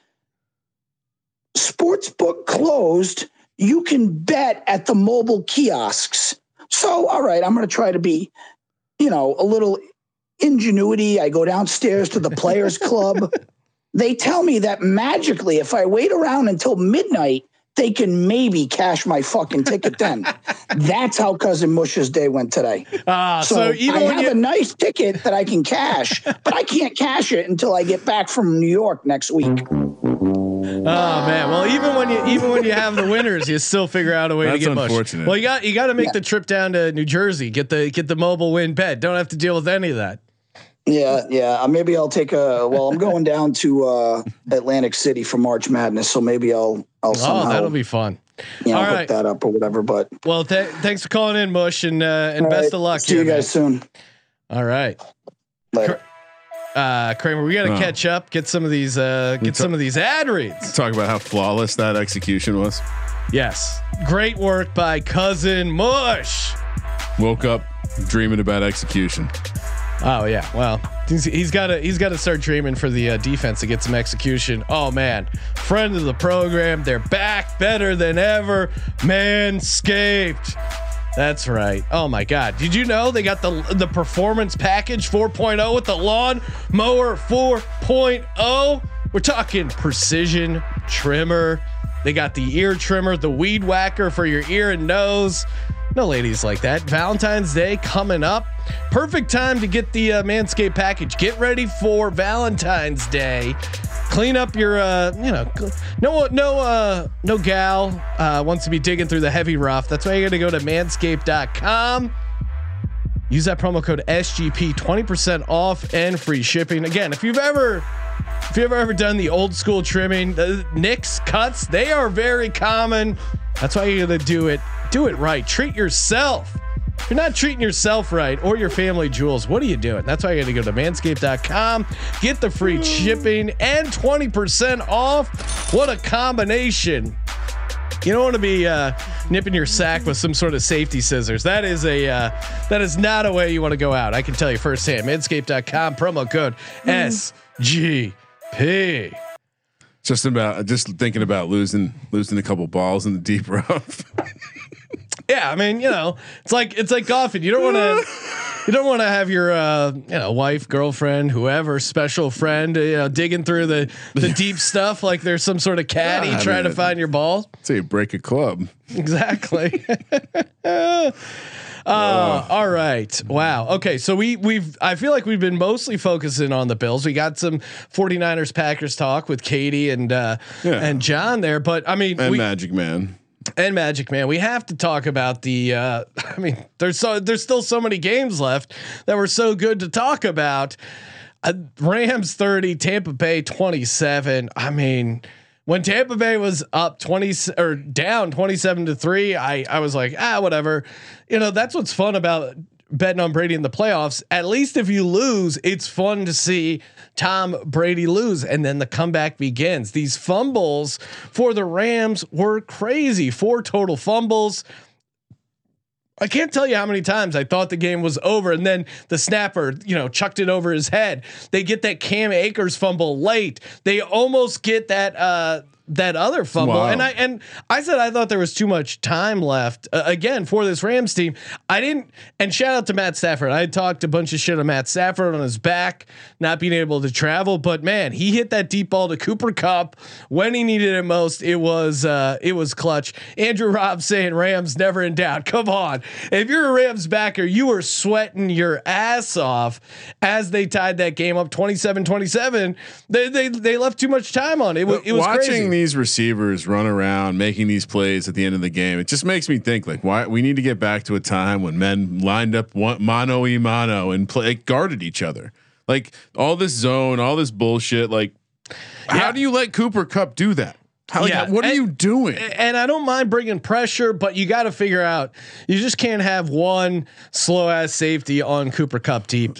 "Sportsbook closed. You can bet at the mobile kiosks." So, all right, I'm going to try to be, a little ingenuity. I go downstairs to the Players Club. They tell me that magically, if I wait around until midnight, they can maybe cash my fucking ticket then. That's how Cousin Mush's day went today. So even I have a nice ticket that I can cash, but I can't cash it until I get back from New York next week. Oh man! Well, even when you have the winners, you still figure out a way to get Mush. Well, you got to make the trip down to New Jersey. Get the mobile win bet. Don't have to deal with any of that. Yeah. Maybe I'll take I'm going down to Atlantic City for March Madness, so maybe I'll somehow. Oh, that'll be fun. All right, hook that up or whatever. But well, thanks for calling in, Mush, and best of luck. See you guys soon. All right. Later. Kramer, we got to catch up. Get some of these. Some of these ad reads. Talk about how flawless that execution was. Yes, great work by Cousin Mush. Woke up dreaming about execution. Oh yeah, well he's got to start dreaming for the defense to get some execution. Oh man, friend of the program, they're back better than ever. Manscaped. That's right. Oh my God. Did you know they got the performance package 4.0 with the lawn mower 4.0? We're talking precision trimmer. They got the ear trimmer, the weed whacker for your ear and nose. No ladies like that. Valentine's Day coming up. Perfect time to get the Manscaped package. Get ready for Valentine's Day. Clean up your, no gal wants to be digging through the heavy rough. That's why you got to go to manscaped.com. Use that promo code SGP, 20% off and free shipping. Again, if you've ever done the old school trimming, the nicks, cuts, they are very common. That's why you got to do it right. Treat yourself. If you're not treating yourself right or your family jewels, what are you doing? That's why you got to go to manscaped.com, get the free shipping and 20% off. What a combination. You don't want to be nipping your sack with some sort of safety scissors. That is not a way you want to go out. I can tell you firsthand. Manscaped.com, promo code SGP. Just thinking about losing a couple balls in the deep rough. Yeah, I mean, it's like golfing. You don't want to have your wife, girlfriend, whoever, special friend, digging through the deep stuff like there's some sort of caddy trying to find your ball. Say you break a club. Exactly. All right. Wow. Okay. So I feel like we've been mostly focusing on the Bills. We got some 49ers Packers talk with Katie and John there, but I mean, Magic Man. And Magic Man, we have to talk about the. I mean, there's still so many games left that were so good to talk about. Rams 30, Tampa Bay 27. I mean, when Tampa Bay was up 20 or down 27-3, I was like, whatever. That's what's fun about betting on Brady in the playoffs. At least if you lose, it's fun to see Tom Brady lose, and then the comeback begins. These fumbles for the Rams were crazy. 4 total fumbles. I can't tell you how many times I thought the game was over, and then the snapper, chucked it over his head. They get that Cam Akers fumble late. They almost get that other fumble. Wow. And I said I thought there was too much time left again for this Rams team. I didn't. And shout out to Matt Stafford. I talked a bunch of shit on Matt Stafford on his back not being able to travel, but man, he hit that deep ball to Cooper Kupp when he needed it most. It was clutch. Andrew Robb saying Rams never in doubt. Come on, if you're a Rams backer, you were sweating your ass off as they tied that game up 27-27. They left too much time on it. It was watching crazy. These receivers run around making these plays at the end of the game. It just makes me think like why we need to get back to a time when men lined up mano y mano and guarded each other. Like all this zone, all this bullshit. Like, how do you let Cooper Kupp do that? What are you doing? And I don't mind bringing pressure, but you got to figure out. You just can't have one slow ass safety on Cooper Kupp deep.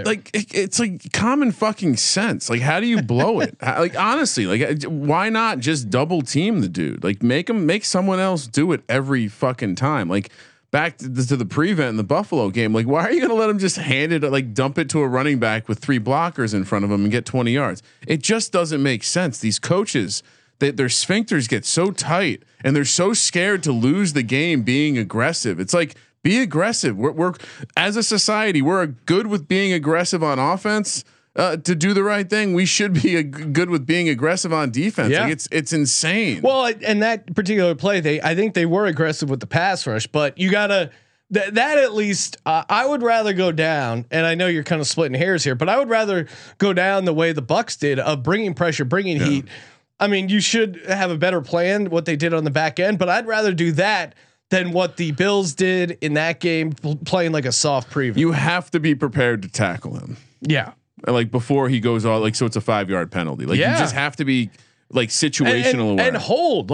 It's like common fucking sense. Like, how do you blow it? Honestly, why not just double team the dude? Like, make someone else do it every fucking time. Like, back to the prevent in the Buffalo game. Like, why are you going to let him just hand it, dump it to a running back with 3 blockers in front of him and get 20 yards? It just doesn't make sense. These coaches, their sphincters get so tight and they're so scared to lose the game being aggressive. It's like, be aggressive. We're as a society, we're good with being aggressive on offense to do the right thing. We should be good with being aggressive on defense. Yeah. Like it's insane. Well, and that particular play, I think they were aggressive with the pass rush, but you gotta that at least I would rather go down. And I know you're kind of splitting hairs here, but I would rather go down the way the Bucks did of bringing pressure, bringing heat. I mean, you should have a better plan what they did on the back end, but I'd rather do that than what the Bills did in that game, playing like a soft preview. You have to be prepared to tackle him. Yeah. Like before he goes all so it's a 5-yard penalty. Like you just have to be like situational aware. And hold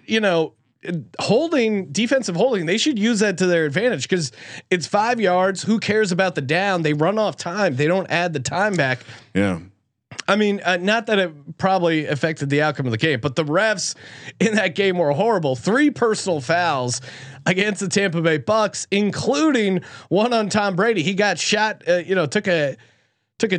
defensive holding. They should use that to their advantage because it's 5 yards. Who cares about the down? They run off time. They don't add the time back. Yeah. I mean, not that it probably affected the outcome of the game, but the refs in that game were horrible. 3 personal fouls against the Tampa Bay Bucks, including one on Tom Brady. He got shot, took a took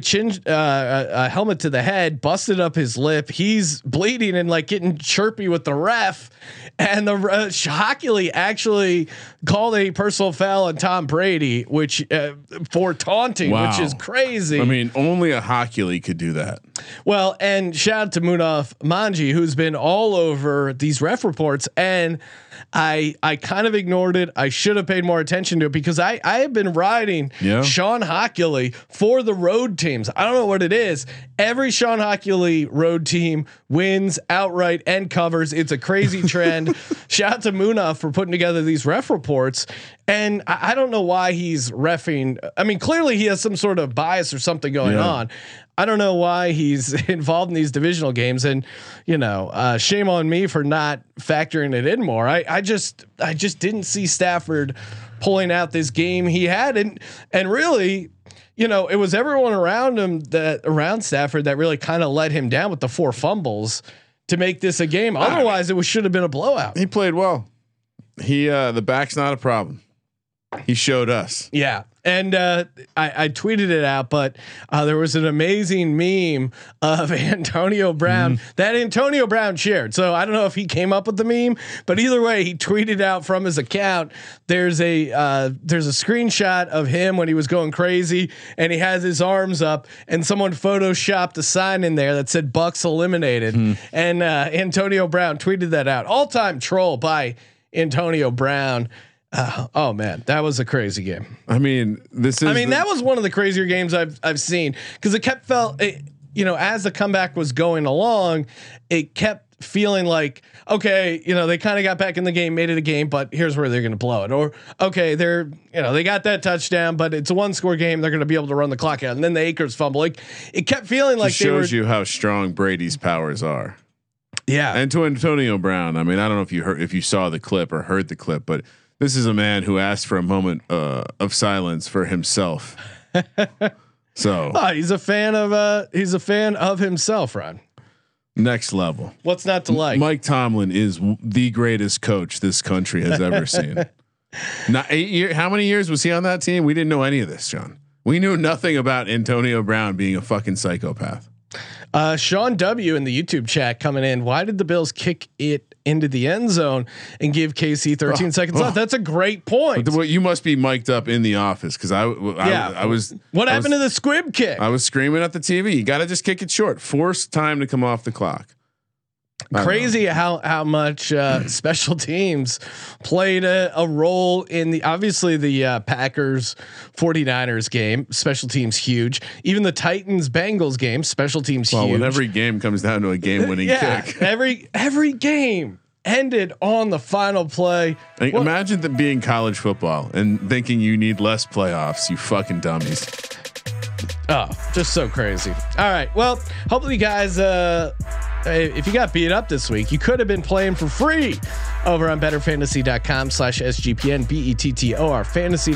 a helmet to the head, busted up his lip. He's bleeding and like getting chirpy with the ref. And the Hochuli actually called a personal foul on Tom Brady, which for taunting, which is crazy. I mean, only a Hochuli could do that. Well, and shout out to Munaf Manji, who's been all over these ref reports, and I kind of ignored it. I should have paid more attention to it because I have been riding Sean Hochuli for the road teams. I don't know what it is. Every Sean Hochuli road team wins outright and covers. It's a crazy trend. Shout out to Munaf for putting together these ref reports. And I don't know why he's reffing. I mean, clearly he has some sort of bias or something going on. I don't know why he's involved in these divisional games, and shame on me for not factoring it in more. I just didn't see Stafford pulling out this game he had, and really, it was everyone around him around Stafford that really kind of let him down with the 4 fumbles to make this a game. Otherwise, it should have been a blowout. He played well. The back's not a problem. He showed us. Yeah. And I tweeted it out, but there was an amazing meme of Antonio Brown that Antonio Brown shared. So I don't know if he came up with the meme, but either way, he tweeted out from his account. There's a screenshot of him when he was going crazy, and he has his arms up, and someone photoshopped a sign in there that said "Bucks eliminated," and Antonio Brown tweeted that out. All-time troll by Antonio Brown. Oh man, that was a crazy game. I mean, that was one of the crazier games I've seen, because it kept as the comeback was going along, it kept feeling like, okay, they kind of got back in the game, made it a game, but here's where they're going to blow it. Or okay, they're they got that touchdown, but it's a 1-score game. They're going to be able to run the clock out, and then the Akers fumble. Like it kept feeling like shows you how strong Brady's powers are. Yeah, and to Antonio Brown, I mean, I don't know if you saw the clip or heard the clip, but this is a man who asked for a moment of silence for himself. So he's a fan of himself, Ron. Next level. What's not to like? Mike Tomlin is the greatest coach this country has ever seen. Not 8 years. How many years was he on that team? We didn't know any of this, John. We knew nothing about Antonio Brown being a fucking psychopath. Sean W in the YouTube chat coming in. Why did the Bills kick it into the end zone and give KC 13 seconds left? That's a great point. But you must be mic'd up in the office, because I was. What happened to the squib kick? I was screaming at the TV. You got to just kick it short. Force time to come off the clock. Crazy how much special teams played a role in the Packers 49ers game. Special teams huge. Even the Titans Bengals game, special teams huge. When every game comes down to a game winning kick. every game ended on the final play. Imagine that being college football and thinking you need less playoffs, you fucking dummies. Oh, just so crazy. All right. Well, hopefully you guys, if you got beat up this week, you could have been playing for free over on betterfantasy.com/SGPN, BETTOR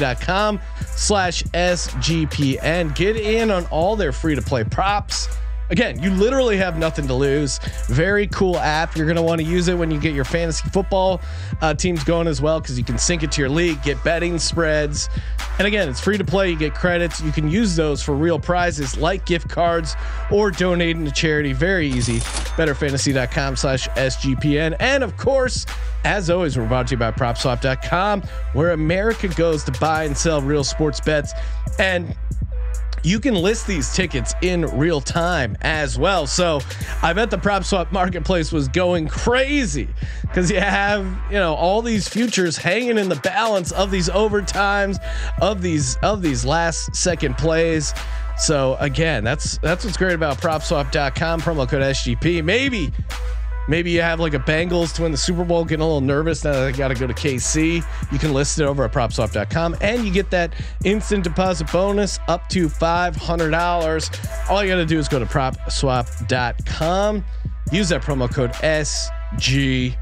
fantasy.com/SGPN. Get in on all their free to play props. Again, you literally have nothing to lose. Very cool app. You're going to want to use it when you get your fantasy football teams going as well, because you can sync it to your league, get betting spreads. And again, it's free to play. You get credits. You can use those for real prizes like gift cards or donating to charity. Very easy. betterfantasy.com/SGPN. And of course, as always, we're brought to you by PropSwap.com, where America goes to buy and sell real sports bets. And you can list these tickets in real time as well. So I bet the PropSwap marketplace was going crazy, because you have, all these futures hanging in the balance of these overtimes, of these last second plays. So again, that's what's great about PropSwap.com. Promo code SGP. Maybe you have like a Bengals to win the Super Bowl, getting a little nervous now that they got to go to KC. You can list it over at PropSwap.com, and you get that instant deposit bonus up to $500. All you got to do is go to PropSwap.com. Use that promo code SGP.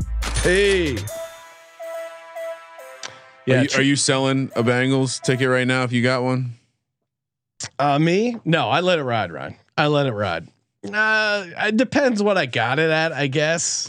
Yeah. Are you selling a Bengals ticket right now if you got one? Me? No, I let it ride, Ryan. I let it ride. It depends what I got it at, I guess.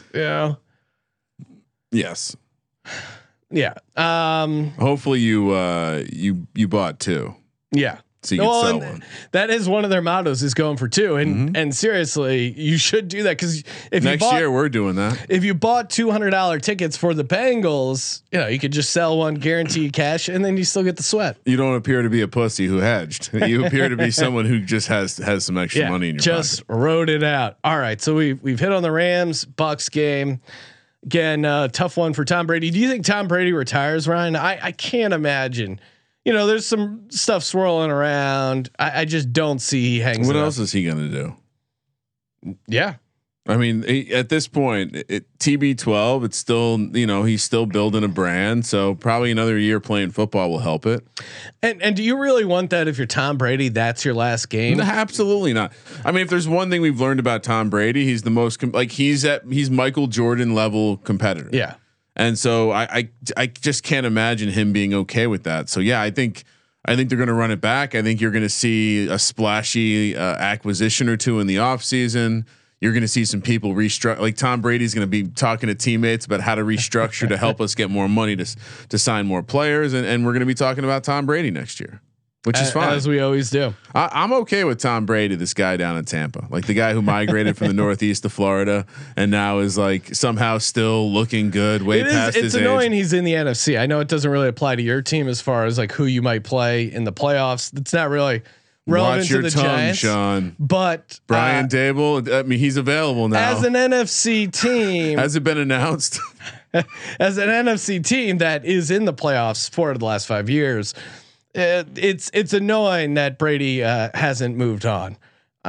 Yes. Yeah. Hopefully you bought two. Yeah. So you can sell one. That is one of their mottos, is going for 2. And seriously, you should do that, because if next year we're doing that. If you bought $200 tickets for the Bengals, you could just sell one, guarantee cash, and then you still get the sweat. You don't appear to be a pussy who hedged. You appear to be someone who just has some extra money in your just pocket. Wrote it out. All right, so we've hit on the Rams-Bucks game. Again, tough one for Tom Brady. Do you think Tom Brady retires, Ryan? I can't imagine. There's some stuff swirling around. I just don't see he hangs. What else is he going to do? Yeah. I mean, at this point, TB12, it's still, he's still building a brand. So probably another year playing football will help it. And do you really want that if you're Tom Brady? That's your last game? No, absolutely not. I mean, if there's one thing we've learned about Tom Brady, he's the most he's Michael Jordan level competitor. Yeah. And so I just can't imagine him being okay with that. So yeah, I think they're going to run it back. I think you're going to see a splashy acquisition or two in the offseason. You're going to see some people restructure. Like Tom Brady's going to be talking to teammates about how to restructure to help us get more money to sign more players, and we're going to be talking about Tom Brady next year, which is fine, as we always do. I'm okay with Tom Brady, this guy down in Tampa, like the guy who migrated from the Northeast to Florida and now is like somehow still looking good way past his age. It's annoying he's in the NFC. I know it doesn't really apply to your team as far as like who you might play in the playoffs. It's not really relevant Watch your to the tongue, Giants, Sean. But Brian Dable, I mean, he's available now as an NFC team. Has it been announced? As an NFC team that is in the playoffs for the last 5 years, it's annoying that Brady hasn't moved on.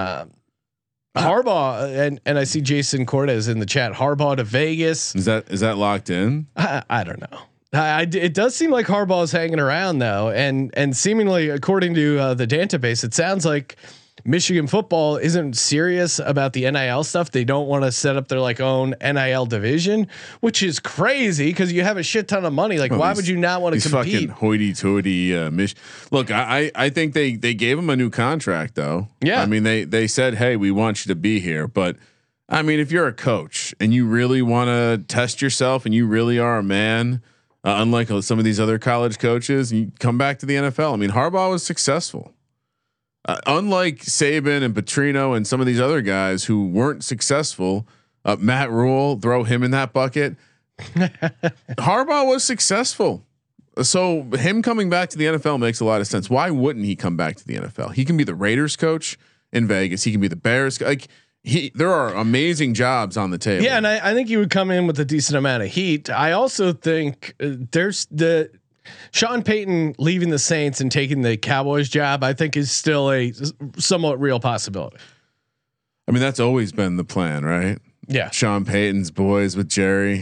Harbaugh and I see Jason Cortez in the chat. Harbaugh to Vegas. Is that locked in? I don't know. It does seem like Harbaugh is hanging around though, and seemingly according to the database, it sounds like Michigan football isn't serious about the NIL stuff. They don't want to set up their own NIL division, which is crazy because you have a shit ton of money. Why would you not want to compete? Fucking hoity-toity. Look, I think they gave him a new contract though. Yeah, I mean they said, hey, we want you to be here, but I mean if you're a coach and you really want to test yourself and you really are a man. Unlike some of these other college coaches, you come back to the NFL. I mean, Harbaugh was successful. Unlike Saban and Petrino and some of these other guys who weren't successful, Matt Rule, throw him in that bucket. Harbaugh was successful. So him coming back to the NFL makes a lot of sense. Why wouldn't he come back to the NFL? He can be the Raiders coach in Vegas. He can be the Bears. There are amazing jobs on the table. Yeah, and I think you would come in with a decent amount of heat. I also think there's the Sean Payton leaving the Saints and taking the Cowboys job. I think is still a somewhat real possibility. I mean, that's always been the plan, right? Yeah, Sean Payton's boys with Jerry.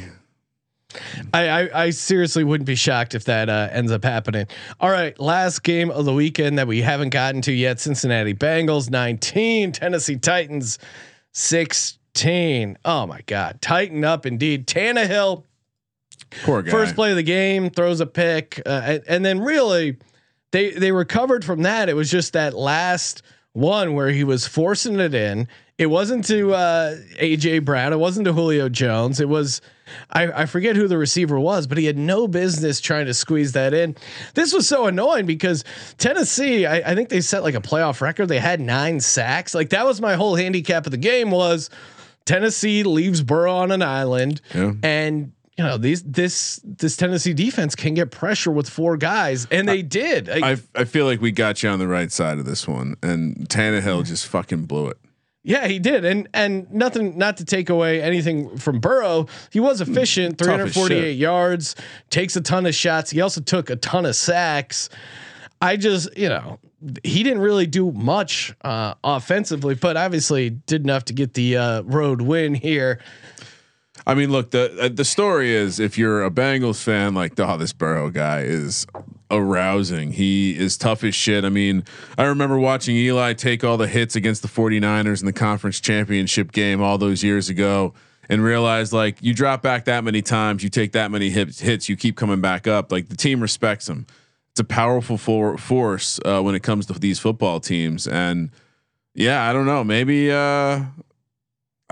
I seriously wouldn't be shocked if that ends up happening. All right, last game of the weekend that we haven't gotten to yet: Cincinnati Bengals 19, Tennessee Titans 16. Oh my God, tighten up indeed. Tannehill, poor guy. First play of the game, throws a pick, and then really they recovered from that. It was just that last one where he was forcing it in. It wasn't to AJ Brown. It wasn't to Julio Jones. It was I forget who the receiver was, but he had no business trying to squeeze that in. This was so annoying because Tennessee, I think they set a playoff record. They had 9 sacks. That was my whole handicap of the game was Tennessee leaves Burrow on an island, and this Tennessee defense can get pressure with 4 guys, and they did. I feel like we got you on the right side of this one, and Tannehill just fucking blew it. Yeah, he did, and nothing, not to take away anything from Burrow. He was efficient, 348 yards, takes a ton of shots. He also took a ton of sacks. I just, he didn't really do much offensively, but obviously did enough to get the road win here. I mean, look, the story is if you're a Bengals fan, this Burrow guy is arousing. He is tough as shit. I mean, I remember watching Eli take all the hits against the 49ers in the conference championship game all those years ago and realized you drop back that many times, you take that many hits, you keep coming back up. The team respects him. It's a powerful force when it comes to these football teams. And yeah, I don't know, maybe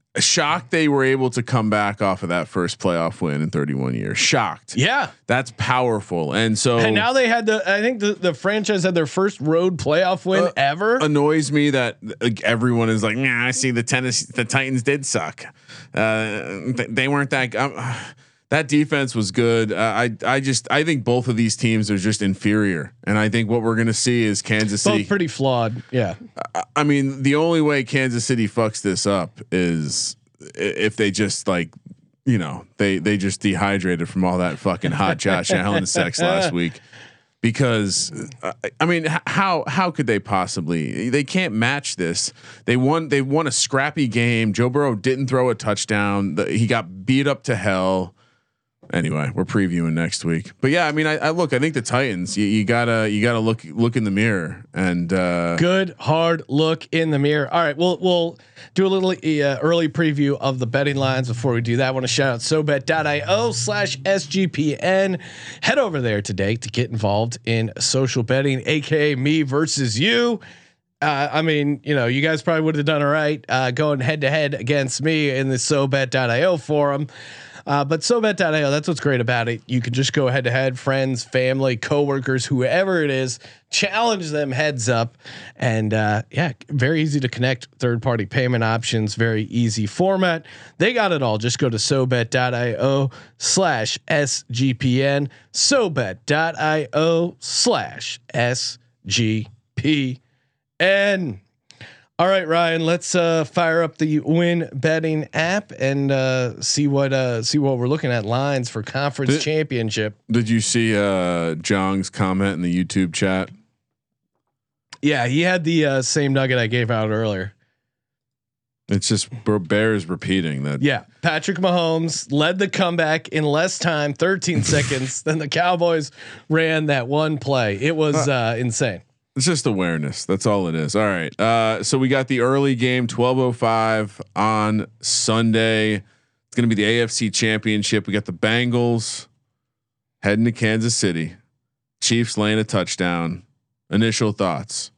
shocked they were able to come back off of that first playoff win in 31 years. Shocked. Yeah. That's powerful. And now they had I think the franchise had their first road playoff win ever. Annoys me that everyone is like, nah, I see the Titans did suck. They weren't that that defense was good. I think both of these teams are just inferior. And I think what we're going to see is Kansas City both pretty flawed. Yeah. I mean, the only way Kansas City fucks this up is if they just they just dehydrated from all that fucking hot Josh Allen sex last week. Because I mean, how could they possibly? They can't match this. They won a scrappy game. Joe Burrow didn't throw a touchdown. He got beat up to hell. Anyway, we're previewing next week. But yeah, I mean, I think the Titans. You gotta look in the mirror and good hard look in the mirror. All right, we'll do a little early preview of the betting lines. Before we do that, I want to shout out SoBet.io/SGPN. Head over there today to get involved in social betting, aka me versus you. I mean, you guys probably would have done all right going head to head against me in the SoBet.io forum. But SoBet.io, that's what's great about it. You can just go head to head, friends, family, coworkers, whoever it is, challenge them heads up. And very easy to connect third-party payment options, very easy format. They got it all. Just go to SoBet.io/SGPN, SoBet.io/SGPN. All right, Ryan, let's fire up the Win Betting app and see what we're looking at lines for conference championship. Did you see Jong's comment in the YouTube chat? Yeah, he had the same nugget I gave out earlier. It's just Bears repeating that. Yeah, Patrick Mahomes led the comeback in less time, 13 seconds, than the Cowboys ran that one play. It was insane. It's just awareness. That's all it is. All right. So we got the early game, 12:05 on Sunday. It's going to be the AFC Championship. We got the Bengals heading to Kansas City. Chiefs laying a touchdown. Initial thoughts.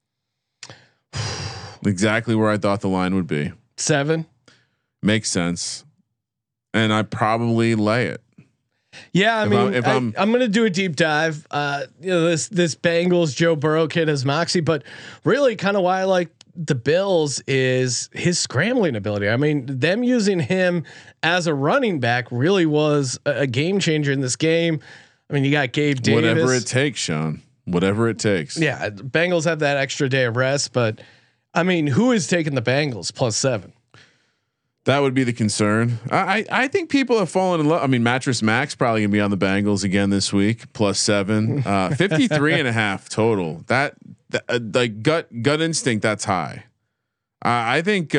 Exactly where I thought the line would be. 7. Makes sense. And I probably lay it. Yeah, I'm going to do a deep dive. This Bengals Joe Burrow kid has moxie, but really kind of why I like the Bills is his scrambling ability. I mean, them using him as a running back really was a game changer in this game. I mean, you got Gabe Davis. Whatever it takes, Sean. Whatever it takes. Yeah, Bengals have that extra day of rest, but I mean, who is taking the Bengals +7? That would be the concern. I think people have fallen in love. I mean, Mattress Max probably gonna be on the Bengals again this week, +7, 53.5 total. That like gut instinct. That's high. I think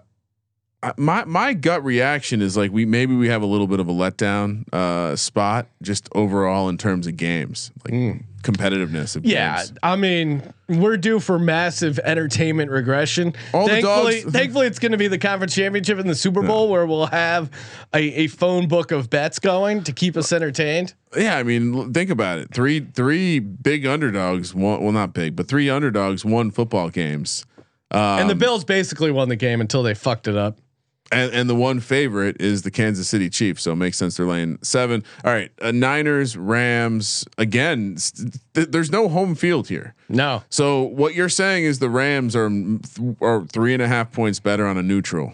my gut reaction is like we have a little bit of a letdown spot just overall in terms of games, like competitiveness of games. I mean, we're due for massive entertainment regression. Thankfully it's going to be the conference championship and the Super Bowl where we'll have a phone book of bets going to keep us entertained. Yeah, I mean, think about it. Three big underdogs not big, but 3 underdogs won football games. And the Bills basically won the game until they fucked it up. And the one favorite is the Kansas City Chiefs, so it makes sense they're laying 7. All right, Niners, Rams. Again, there's no home field here. No. So what you're saying is the Rams are 3.5 points better on a neutral.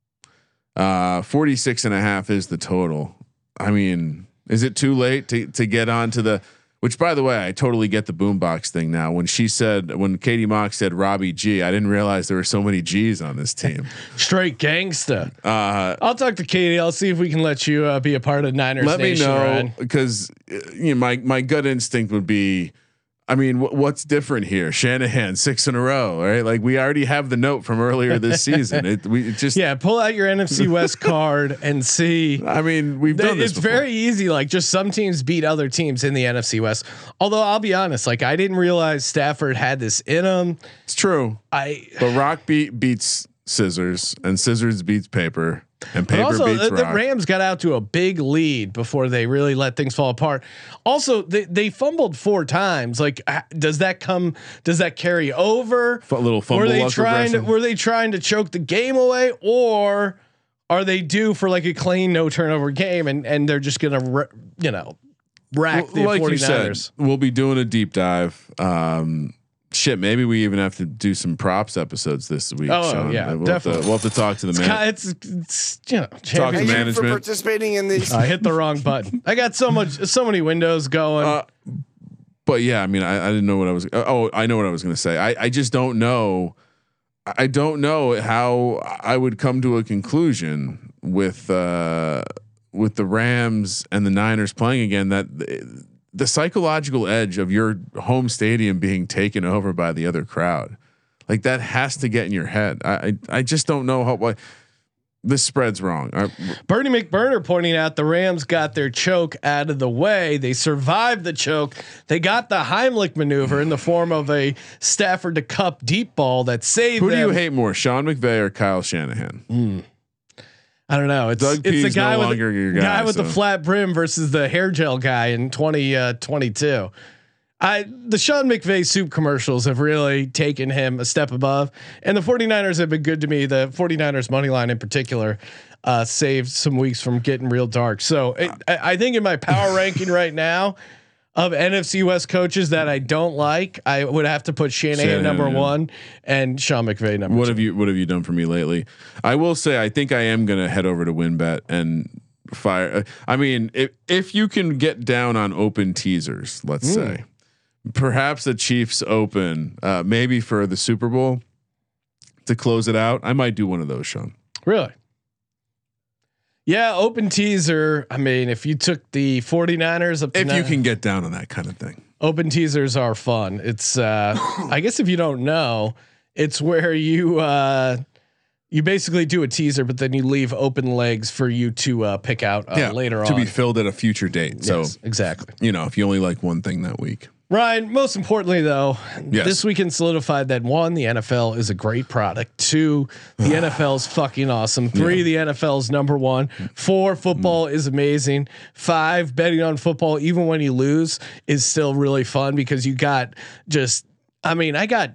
46.5 is the total. I mean, is it too late to get onto the? Which, by the way, I totally get the boombox thing now. When Katie Mock said Robbie G, I didn't realize there were so many G's on this team. Straight gangsta. I'll talk to Katie. I'll see if we can let you be a part of Niners. Let Nation, me know Ryan. because my gut instinct would be, I mean, what's different here? Shanahan 6 in a row, right? Like we already have the note from earlier this season. Pull out your NFC West card and see. I mean, we've done this. It's before. very easy. Like just some teams beat other teams in the NFC West. Although I'll be honest, like I didn't realize Stafford had this in him. It's true. But rock beats scissors and scissors beats paper. And paper also, beats the rock. Rams got out to a big lead before they really let things fall apart. Also, they fumbled 4 times. Like, does that carry over? A little fumble. Were they trying to choke the game away, or are they due for like a clean no turnover game and they're just gonna rack the like 49ers? You said, we'll be doing a deep dive. Maybe we even have to do some props episodes this week. Oh, Sean. yeah, we'll definitely. We'll have to talk to the man. It's talk to management for participating in these. I hit the wrong button. I got so many windows going. But yeah, I mean, I didn't know what I was. I know what I was going to say. I just don't know. I don't know how I would come to a conclusion with the Rams and the Niners playing again, that the psychological edge of your home stadium being taken over by the other crowd, like that has to get in your head. I just don't know how. This spread's wrong. Bernie McBurner pointing out the Rams got their choke out of the way. They survived the choke. They got the Heimlich maneuver in the form of a Stafford to Cup deep ball that saved them. Who do you hate more, Sean McVay or Kyle Shanahan? I don't know. It's the guy with the flat brim versus the hair gel guy in 2022. The Sean McVay soup commercials have really taken him a step above, and the 49ers have been good to me. The 49ers money line in particular saved some weeks from getting real dark. So I think in my power ranking right now of NFC West coaches that I don't like, I would have to put Shanahan number 1 and Sean McVay number 2. What have you done for me lately? I will say, I think I am going to head over to WinBet and fire. I mean, if you can get down on open teasers, let's say. Perhaps the Chiefs open, maybe for the Super Bowl to close it out. I might do one of those, Sean. Really? Yeah, open teaser. I mean, if you took the 49ers up to you can get down on that kind of thing. Open teasers are fun. It's I guess if you don't know, it's where you basically do a teaser, but then you leave open legs for you to pick out later on to be filled at a future date. Yes, so exactly. If you only like one thing that week. Ryan, most importantly though, this weekend solidified that 1, the NFL is a great product. 2, the NFL's fucking awesome. 3, the NFL's number 1. 4, football is amazing. 5, betting on football, even when you lose, is still really fun because you got I got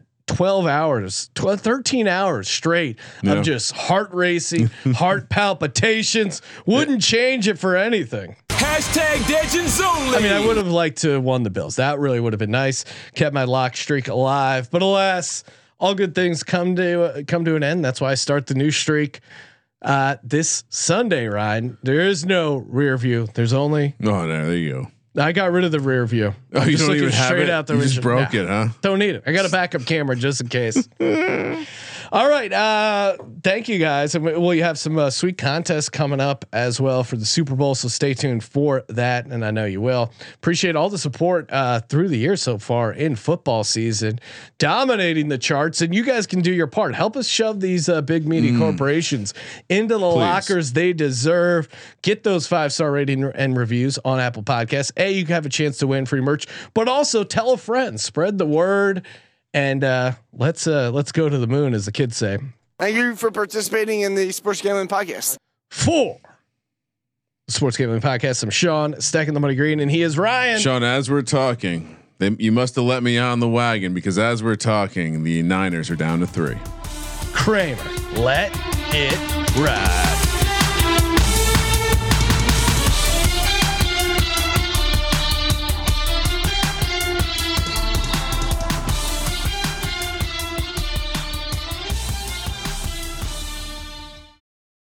13 hours straight of just heart racing, heart palpitations. Wouldn't change it for anything. #Legends only. I mean, I would have liked to have won the Bills. That really would have been nice. Kept my lock streak alive, but alas, all good things come to an end. That's why I start the new streak this Sunday. Ryan, there is no rear view. There's only. Oh, there you go. I got rid of the rear view. Oh, you don't even have it? Out the you just broke it, huh? Don't need it. I got a backup camera just in case. All right. Thank you guys. And you have some sweet contests coming up as well for the Super Bowl. So stay tuned for that. And I know you will. Appreciate all the support through the year so far in football season, dominating the charts. And you guys can do your part. Help us shove these big media corporations into the lockers they deserve. Get those 5-star rating and reviews on Apple Podcasts. You can have a chance to win free merch, but also tell a friend, spread the word. And let's go to the moon, as the kids say. Thank you for participating in the Sports Gambling Podcast. 4 Sports Gambling Podcast. I'm Sean, stacking the money green, and he is Ryan. Sean, as we're talking, you must have let me on the wagon because as we're talking, the Niners are down to 3. Kramer, let it ride.